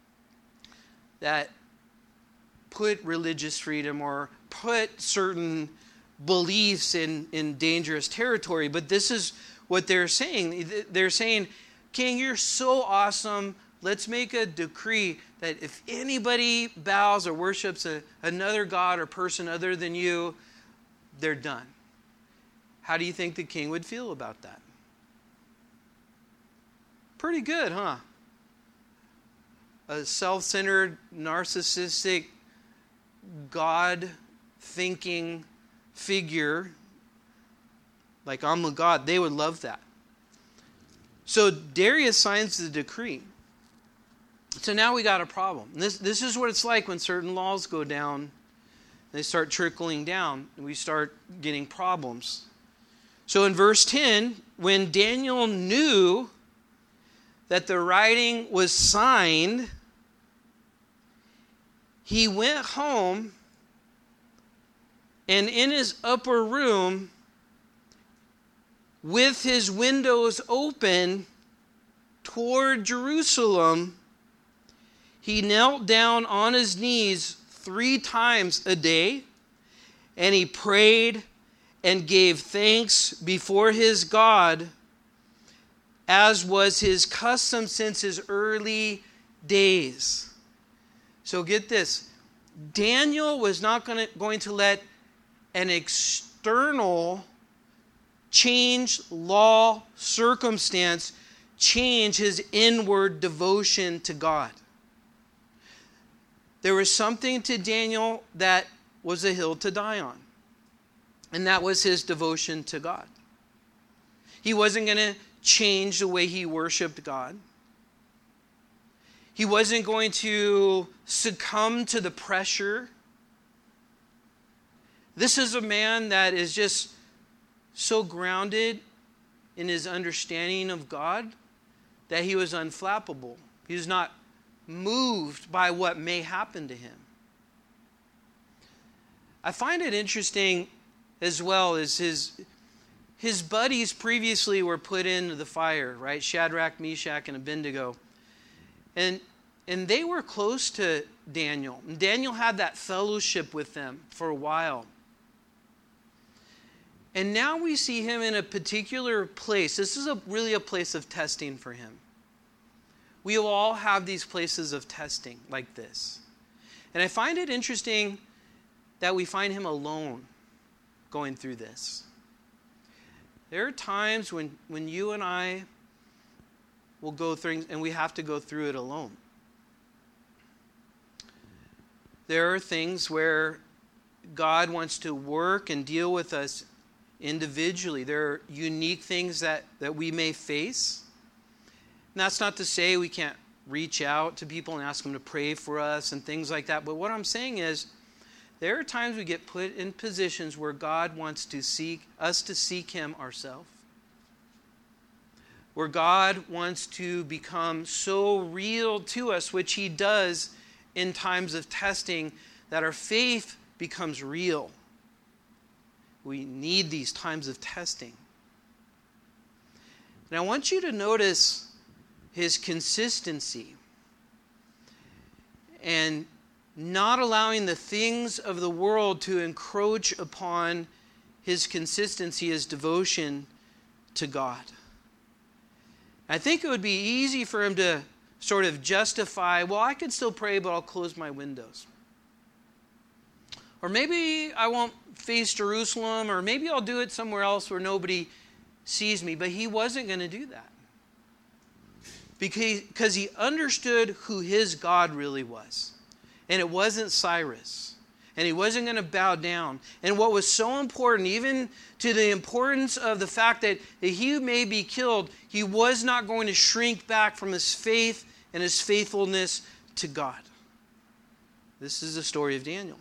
that put religious freedom or put certain beliefs in, in dangerous territory. But this is what they're saying. They're saying, King, you're so awesome. Let's make a decree that if anybody bows or worships a, another god or person other than you, they're done. How do you think the king would feel about that? Pretty good, huh? A self-centered, narcissistic, God-thinking figure, like I'm a god, they would love that. So Darius signs the decree. So now we got a problem. This, this is what it's like when certain laws go down. They start trickling down, and we start getting problems. So in verse ten, when Daniel knew that the writing was signed, he went home, and in his upper room, with his windows open toward Jerusalem, he knelt down on his knees three times a day, and he prayed and gave thanks before his God, as was his custom since his early days. So get this. Daniel was not going to, going to let an external change, law, circumstance change his inward devotion to God. There was something to Daniel that was a hill to die on. And that was his devotion to God. He wasn't going to change the way he worshiped God. He wasn't going to succumb to the pressure. This is a man that is just so grounded in his understanding of God that he was unflappable. He was not moved by what may happen to him. I find it interesting as well as his his buddies previously were put into the fire, right? Shadrach, Meshach, and Abednego. And, and they were close to Daniel. And Daniel had that fellowship with them for a while. And now we see him in a particular place. This is a, really a place of testing for him. We all have these places of testing like this. And I find it interesting that we find him alone going through this. There are times when, when you and I will go through, and we have to go through it alone. There are things where God wants to work and deal with us individually. There are unique things that, that we may face. And that's not to say we can't reach out to people and ask them to pray for us and things like that. But what I'm saying is, there are times we get put in positions where God wants to seek us to seek Him ourselves. Where God wants to become so real to us, which He does in times of testing, that our faith becomes real. We need these times of testing. And I want you to notice His consistency and not allowing the things of the world to encroach upon His consistency, His devotion to God. I think it would be easy for Him to sort of justify, well, I could still pray, but I'll close my windows. Or maybe I won't face Jerusalem, or maybe I'll do it somewhere else where nobody sees me. But He wasn't going to do that. Because He understood who His God really was. And it wasn't Cyrus. And He wasn't going to bow down. And what was so important, even to the importance of the fact that he may be killed, he was not going to shrink back from his faith and his faithfulness to God. This is the story of Daniel.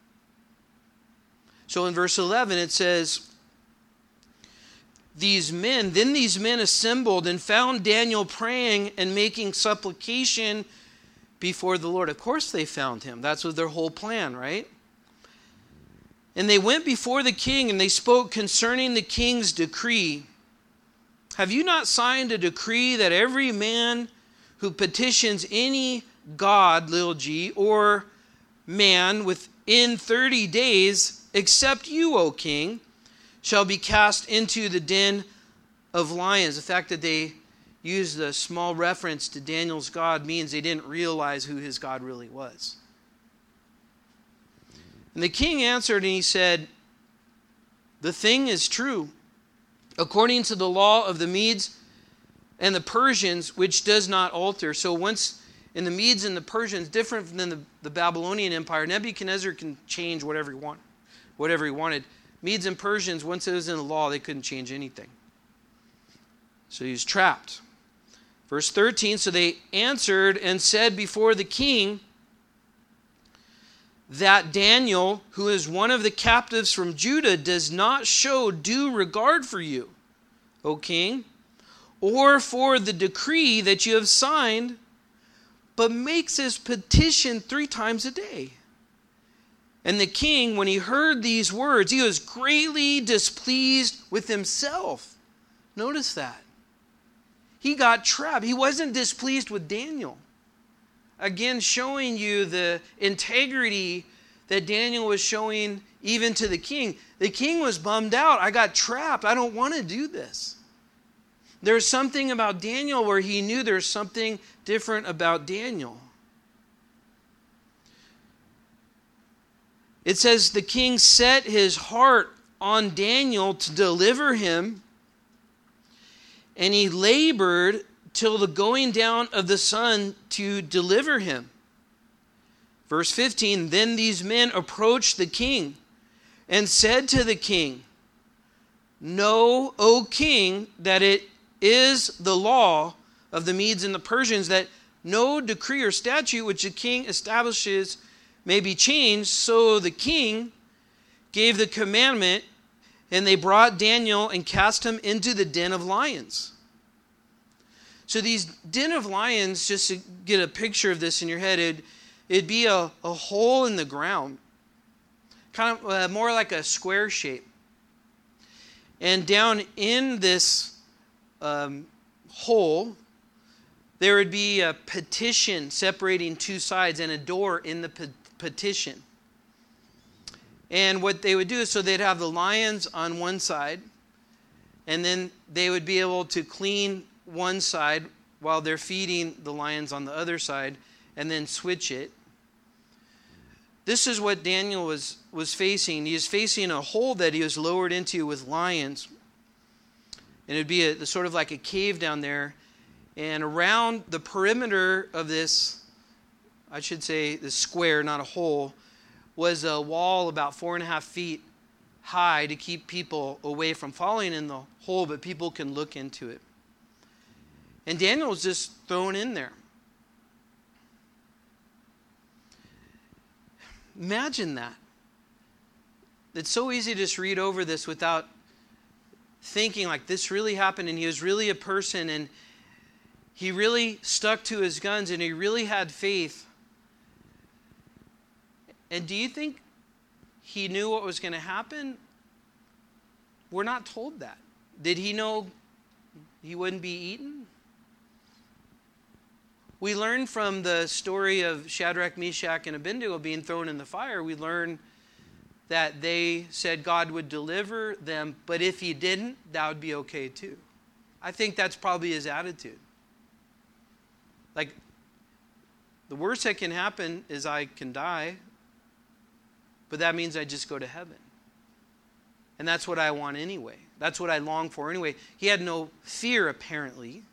So in verse eleven it says, These men, then these men assembled and found Daniel praying and making supplication before the Lord. Of course they found him. That's what their whole plan, right? And they went before the king and they spoke concerning the king's decree. Have you not signed a decree that every man who petitions any god, little g, or man within thirty days, except you, O king, shall be cast into the den of lions? The fact that they used a small reference to Daniel's God means they didn't realize who his God really was. And the king answered and he said, The thing is true, according to the law of the Medes and the Persians, which does not alter. So once in the Medes and the Persians, different than the, the Babylonian Empire, Nebuchadnezzar can change whatever he want, whatever he wanted. Medes and Persians, once it was in the law, they couldn't change anything. So he was trapped. Verse thirteen, so they answered and said before the king that Daniel, who is one of the captives from Judah, does not show due regard for you, O king, or for the decree that you have signed, but makes his petition three times a day. And the king, when he heard these words, he was greatly displeased with himself. Notice that. He got trapped. He wasn't displeased with Daniel. Again, showing you the integrity that Daniel was showing even to the king. The king was bummed out. I got trapped. I don't want to do this. There's something about Daniel where he knew there's something different about Daniel. It says the king set his heart on Daniel to deliver him, and he labored till the going down of the sun to deliver him. Verse fifteen, then these men approached the king and said to the king, Know, O king, that it is the law of the Medes and the Persians that no decree or statute which the king establishes may be changed. So the king gave the commandment, and they brought Daniel and cast him into the den of lions. So these den of lions, just to get a picture of this in your head, it'd, it'd be a, a hole in the ground, kind of uh, more like a square shape. And down in this um, hole, there would be a partition separating two sides and a door in the partition. And what they would do is, so they'd have the lions on one side, and then they would be able to clean one side while they're feeding the lions on the other side, and then switch it. This is what Daniel was, was facing. He was facing a hole that he was lowered into with lions. And it would be a, sort of like a cave down there. And around the perimeter of this, I should say this square, not a hole, was a wall about four and a half feet high to keep people away from falling in the hole, but people can look into it. And Daniel was just thrown in there. Imagine that. It's so easy to just read over this without thinking like this really happened, and he was really a person, and he really stuck to his guns, and he really had faith. And do you think he knew what was going to happen? We're not told that. Did he know he wouldn't be eaten? We learn from the story of Shadrach, Meshach, and Abednego being thrown in the fire, we learn that they said God would deliver them, but if he didn't, that would be okay too. I think that's probably his attitude. Like, the worst that can happen is I can die, but that means I just go to heaven. And that's what I want anyway. That's what I long for anyway. He had no fear, apparently.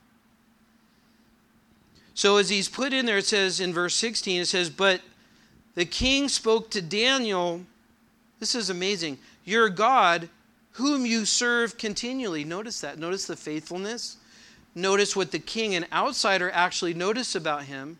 So as he's put in there, it says in verse sixteen, it says, but the king spoke to Daniel. This is amazing. Your God, whom you serve continually. Notice that. Notice the faithfulness. Notice what the king, an outsider, actually noticed about him.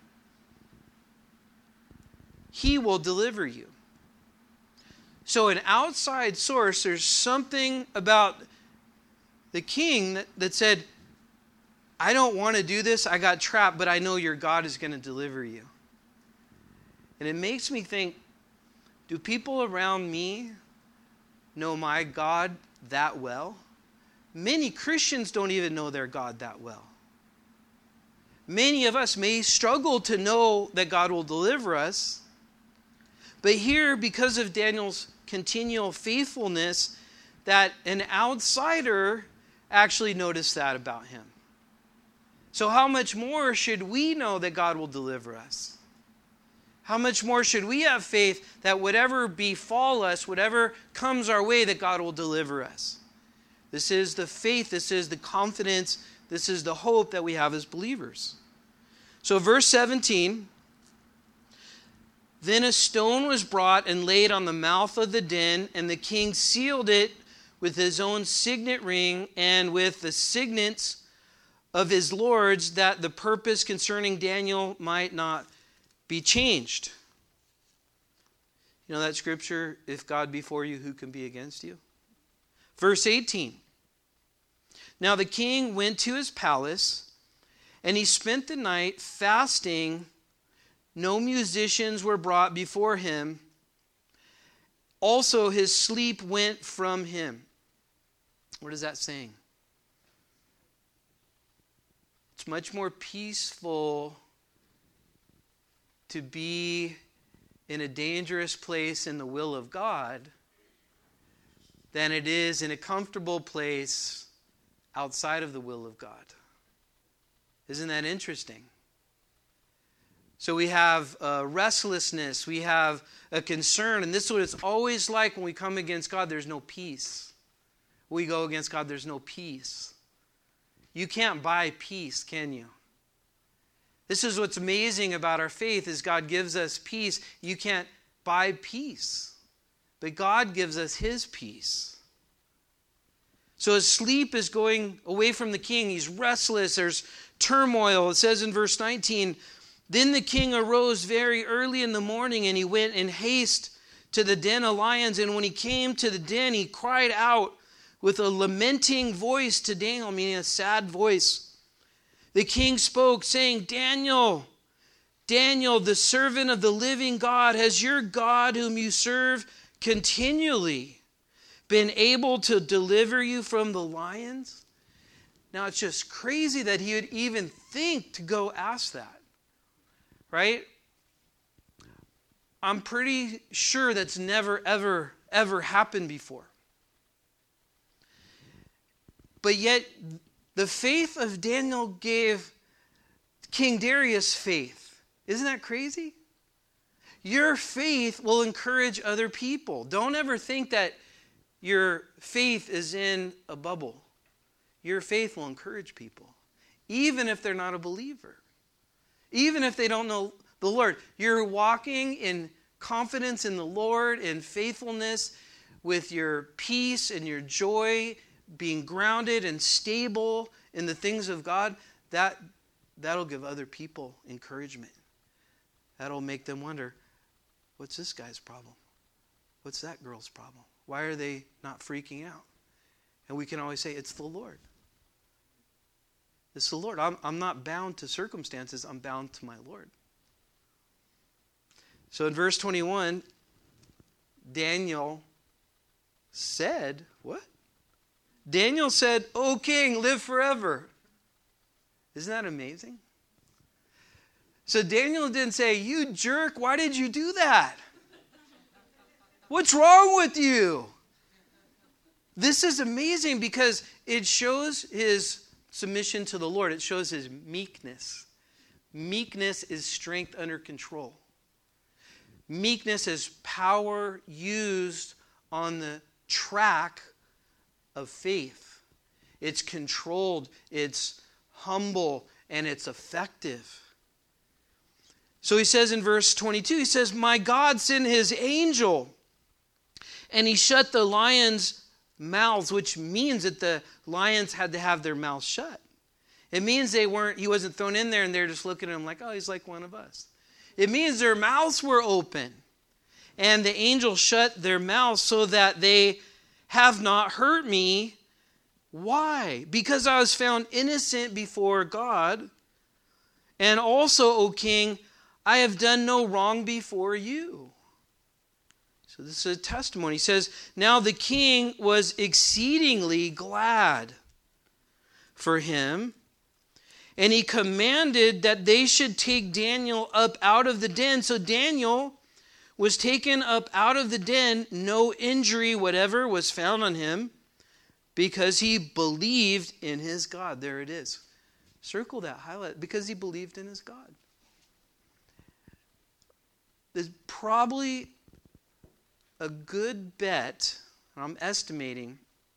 He will deliver you. So an outside source, there's something about the king that, that said, I don't want to do this. I got trapped, but I know your God is going to deliver you. And it makes me think, do people around me know my God that well? Many Christians don't even know their God that well. Many of us may struggle to know that God will deliver us. But here, because of Daniel's continual faithfulness, that an outsider actually noticed that about him. So how much more should we know that God will deliver us? How much more should we have faith that whatever befall us, whatever comes our way, that God will deliver us? This is the faith, this is the confidence, this is the hope that we have as believers. So verse seventeen, then a stone was brought and laid on the mouth of the den, and the king sealed it with his own signet ring and with the signets of his lords, that the purpose concerning Daniel might not be changed. You know that scripture, if God be for you, who can be against you? Verse eighteen. Now the king went to his palace, and he spent the night fasting. No musicians were brought before him. Also his sleep went from him. What is that saying? It's much more peaceful to be in a dangerous place in the will of God than it is in a comfortable place outside of the will of God. Isn't that interesting? So we have a restlessness, we have a concern, and this is what it's always like when we come against God. There's no peace. We go against God, there's no peace. You can't buy peace, can you? This is what's amazing about our faith, is God gives us peace. You can't buy peace, but God gives us his peace. So his sleep is going away from the king. He's restless. There's turmoil. It says in verse nineteen, then the king arose very early in the morning, and he went in haste to the den of lions. And when he came to the den, he cried out with a lamenting voice to Daniel, meaning a sad voice. The king spoke, saying, Daniel, Daniel, the servant of the living God, has your God whom you serve continually been able to deliver you from the lions? Now, it's just crazy that he would even think to go ask that, right? I'm pretty sure that's never, ever, ever happened before. But yet, the faith of Daniel gave King Darius faith. Isn't that crazy? Your faith will encourage other people. Don't ever think that your faith is in a bubble. Your faith will encourage people, even if they're not a believer. Even if they don't know the Lord. You're walking in confidence in the Lord, in faithfulness, with your peace and your joy, being grounded and stable in the things of God. That, that'll give other people encouragement. That'll make them wonder, what's this guy's problem? What's that girl's problem? Why are they not freaking out? And we can always say, it's the Lord. It's the Lord. I'm, I'm not bound to circumstances. I'm bound to my Lord. So in verse twenty-one, Daniel said, what? Daniel said, O king, live forever. Isn't that amazing? So Daniel didn't say, you jerk, why did you do that? What's wrong with you? This is amazing because it shows his submission to the Lord. It shows his meekness. Meekness is strength under control. Meekness is power used on the track of faith. It's controlled, it's humble, and it's effective. So he says in verse twenty-two, he says, my God sent his angel, and he shut the lions' mouths, which means that the lions had to have their mouths shut. It means they weren't, he wasn't thrown in there and they're just looking at him like, oh, he's like one of us. It means their mouths were open. And the angel shut their mouths so that they have not hurt me. Why? Because I was found innocent before God. And also, O king, I have done no wrong before you. So this is a testimony. He says, now the king was exceedingly glad for him, and he commanded that they should take Daniel up out of the den. So Daniel was taken up out of the den. No injury whatever was found on him because he believed in his God. There it is. Circle that, highlight it, because he believed in his God. There's probably a good bet, I'm estimating,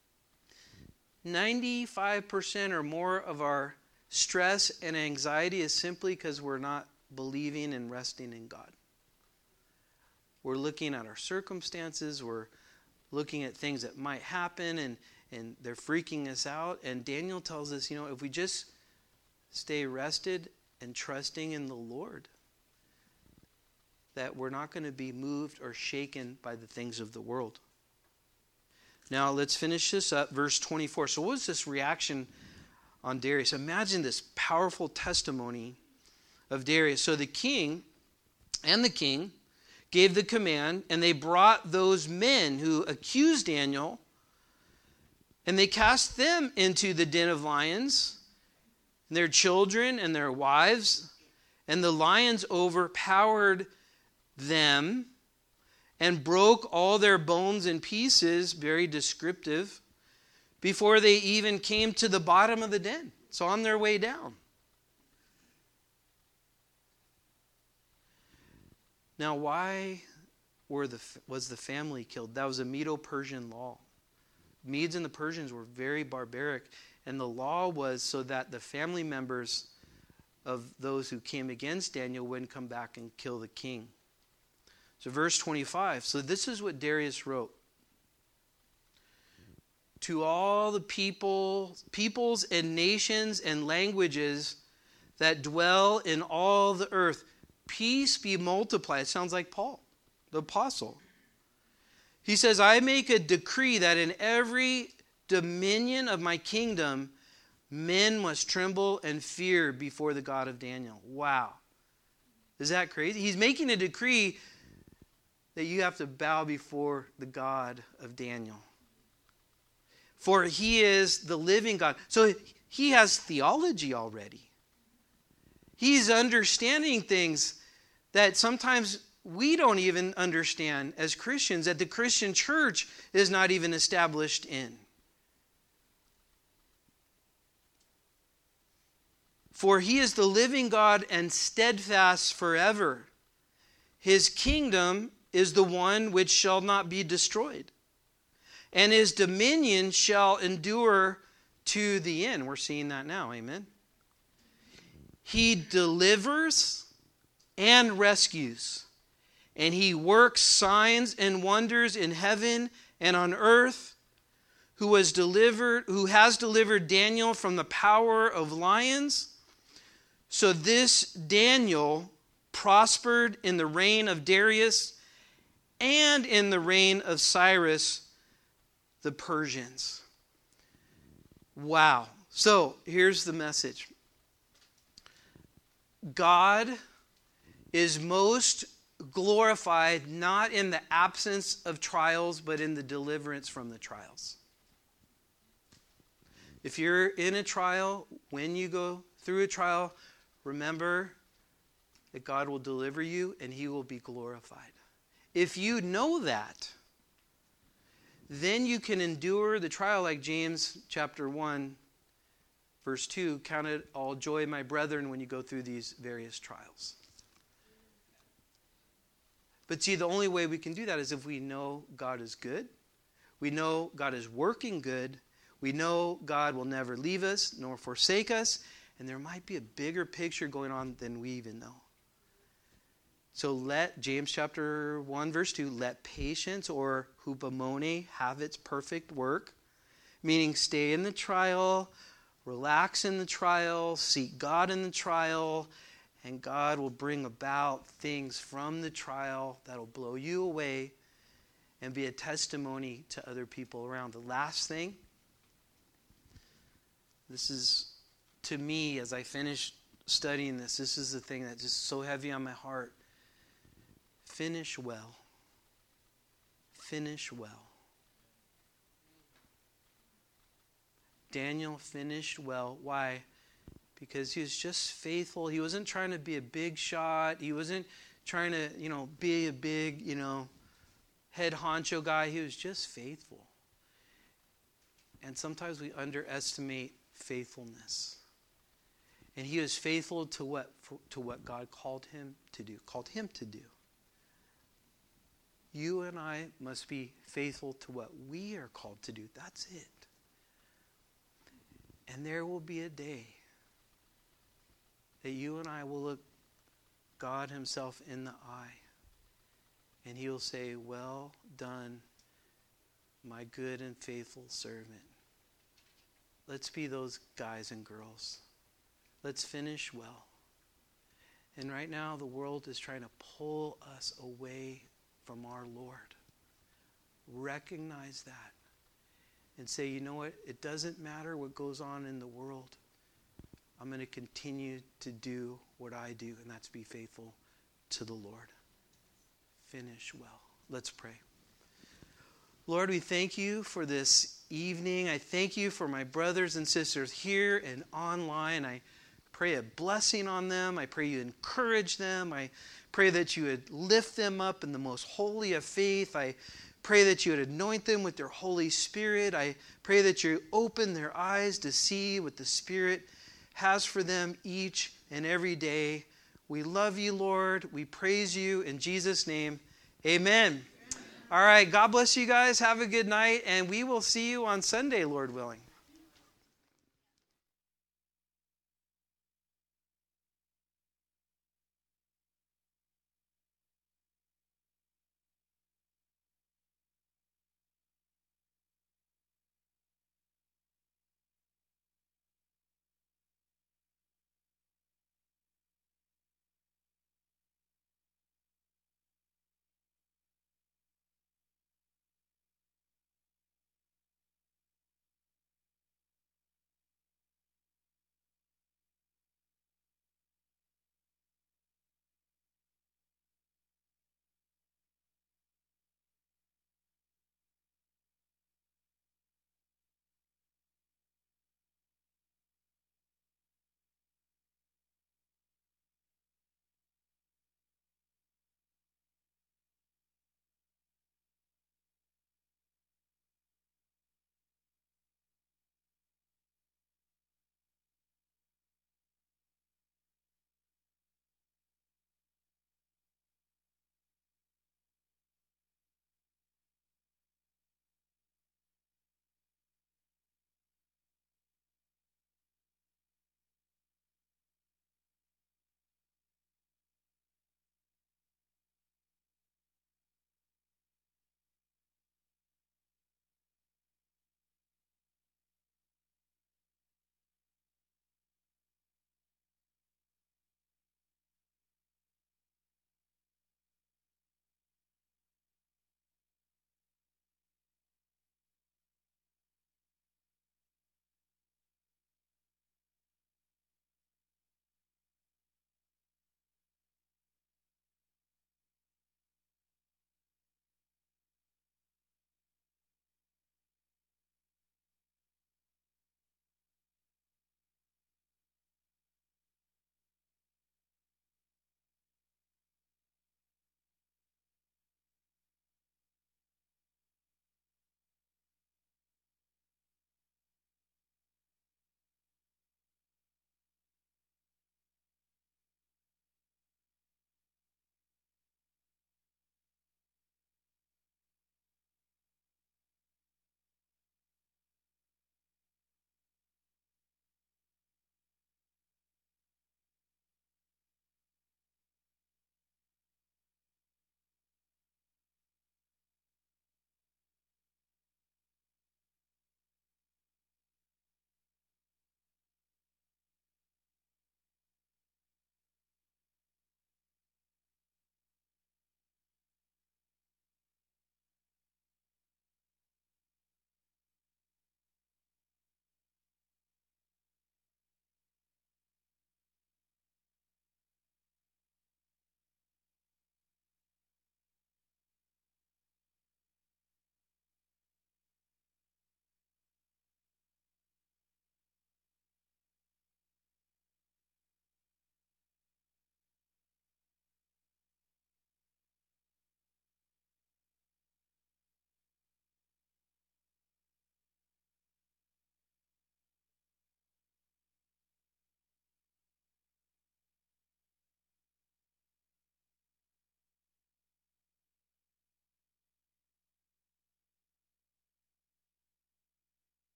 ninety-five percent or more of our stress and anxiety is simply because we're not believing and resting in God. We're looking at our circumstances, we're looking at things that might happen, and, and they're freaking us out. And Daniel tells us, you know, if we just stay rested and trusting in the Lord, that we're not going to be moved or shaken by the things of the world. Now, let's finish this up. Verse twenty-four. So what was this reaction on Darius? Imagine this powerful testimony of Darius. So the king and the king gave the command, and they brought those men who accused Daniel, and they cast them into the den of lions, and their children and their wives, and the lions overpowered them and broke all their bones in pieces, very descriptive, before they even came to the bottom of the den. So on their way down. Now, why were the was the family killed? That was a Medo-Persian law. Medes and the Persians were very barbaric, and the law was so that the family members of those who came against Daniel wouldn't come back and kill the king. So verse twenty-five, so this is what Darius wrote. To all the people, peoples and nations and languages that dwell in all the earth, peace be multiplied. It sounds like Paul, the apostle. He says, I make a decree that in every dominion of my kingdom, men must tremble and fear before the God of Daniel. Wow. Is that crazy? He's making a decree that you have to bow before the God of Daniel. For he is the living God. So he has theology already. He's understanding things that sometimes we don't even understand as Christians, that the Christian church is not even established in. For he is the living God and steadfast forever. His kingdom is the one which shall not be destroyed, and his dominion shall endure to the end. We're seeing that now, amen. He delivers and rescues, and he works signs and wonders in heaven and on earth, who was delivered, who has delivered Daniel from the power of lions. So this Daniel prospered in the reign of Darius and in the reign of Cyrus the Persians. Wow. So here's the message. God is most glorified not in the absence of trials, but in the deliverance from the trials. If you're in a trial, when you go through a trial, remember that God will deliver you and he will be glorified. If you know that, then you can endure the trial like James chapter one, verse two, count it all joy, my brethren, when you go through these various trials. But see, the only way we can do that is if we know God is good. We know God is working good. We know God will never leave us nor forsake us. And there might be a bigger picture going on than we even know. So let, James chapter one, verse two, let patience or hupomone have its perfect work. Meaning stay in the trial, relax in the trial, seek God in the trial, and God will bring about things from the trial that will blow you away and be a testimony to other people around. The last thing, this is, to me, as I finish studying this, this is the thing that's just so heavy on my heart. Finish well. Finish well. Daniel finished well. Why? Because he was just faithful. He wasn't trying to be a big shot. He wasn't trying to, you know, be a big, you know, head honcho guy. He was just faithful. And sometimes we underestimate faithfulness. And he was faithful to what to what God called him to do. Called him to do. You and I must be faithful to what we are called to do. That's it. And there will be a day that you and I will look God himself in the eye. And he will say, well done, my good and faithful servant. Let's be those guys and girls. Let's finish well. And right now the world is trying to pull us away from our Lord. Recognize that. And say, you know what? It doesn't matter what goes on in the world. I'm going to continue to do what I do, and that's be faithful to the Lord. Finish well. Let's pray. Lord, we thank you for this evening. I thank you for my brothers and sisters here and online. I pray a blessing on them. I pray you encourage them. I pray that you would lift them up in the most holy of faith. I pray that you would anoint them with your Holy Spirit. I pray that you open their eyes to see what the Spirit has for them each and every day. We love you, Lord. We praise you in Jesus' name. Amen. Amen. All right. God bless you guys. Have a good night. And we will see you on Sunday, Lord willing.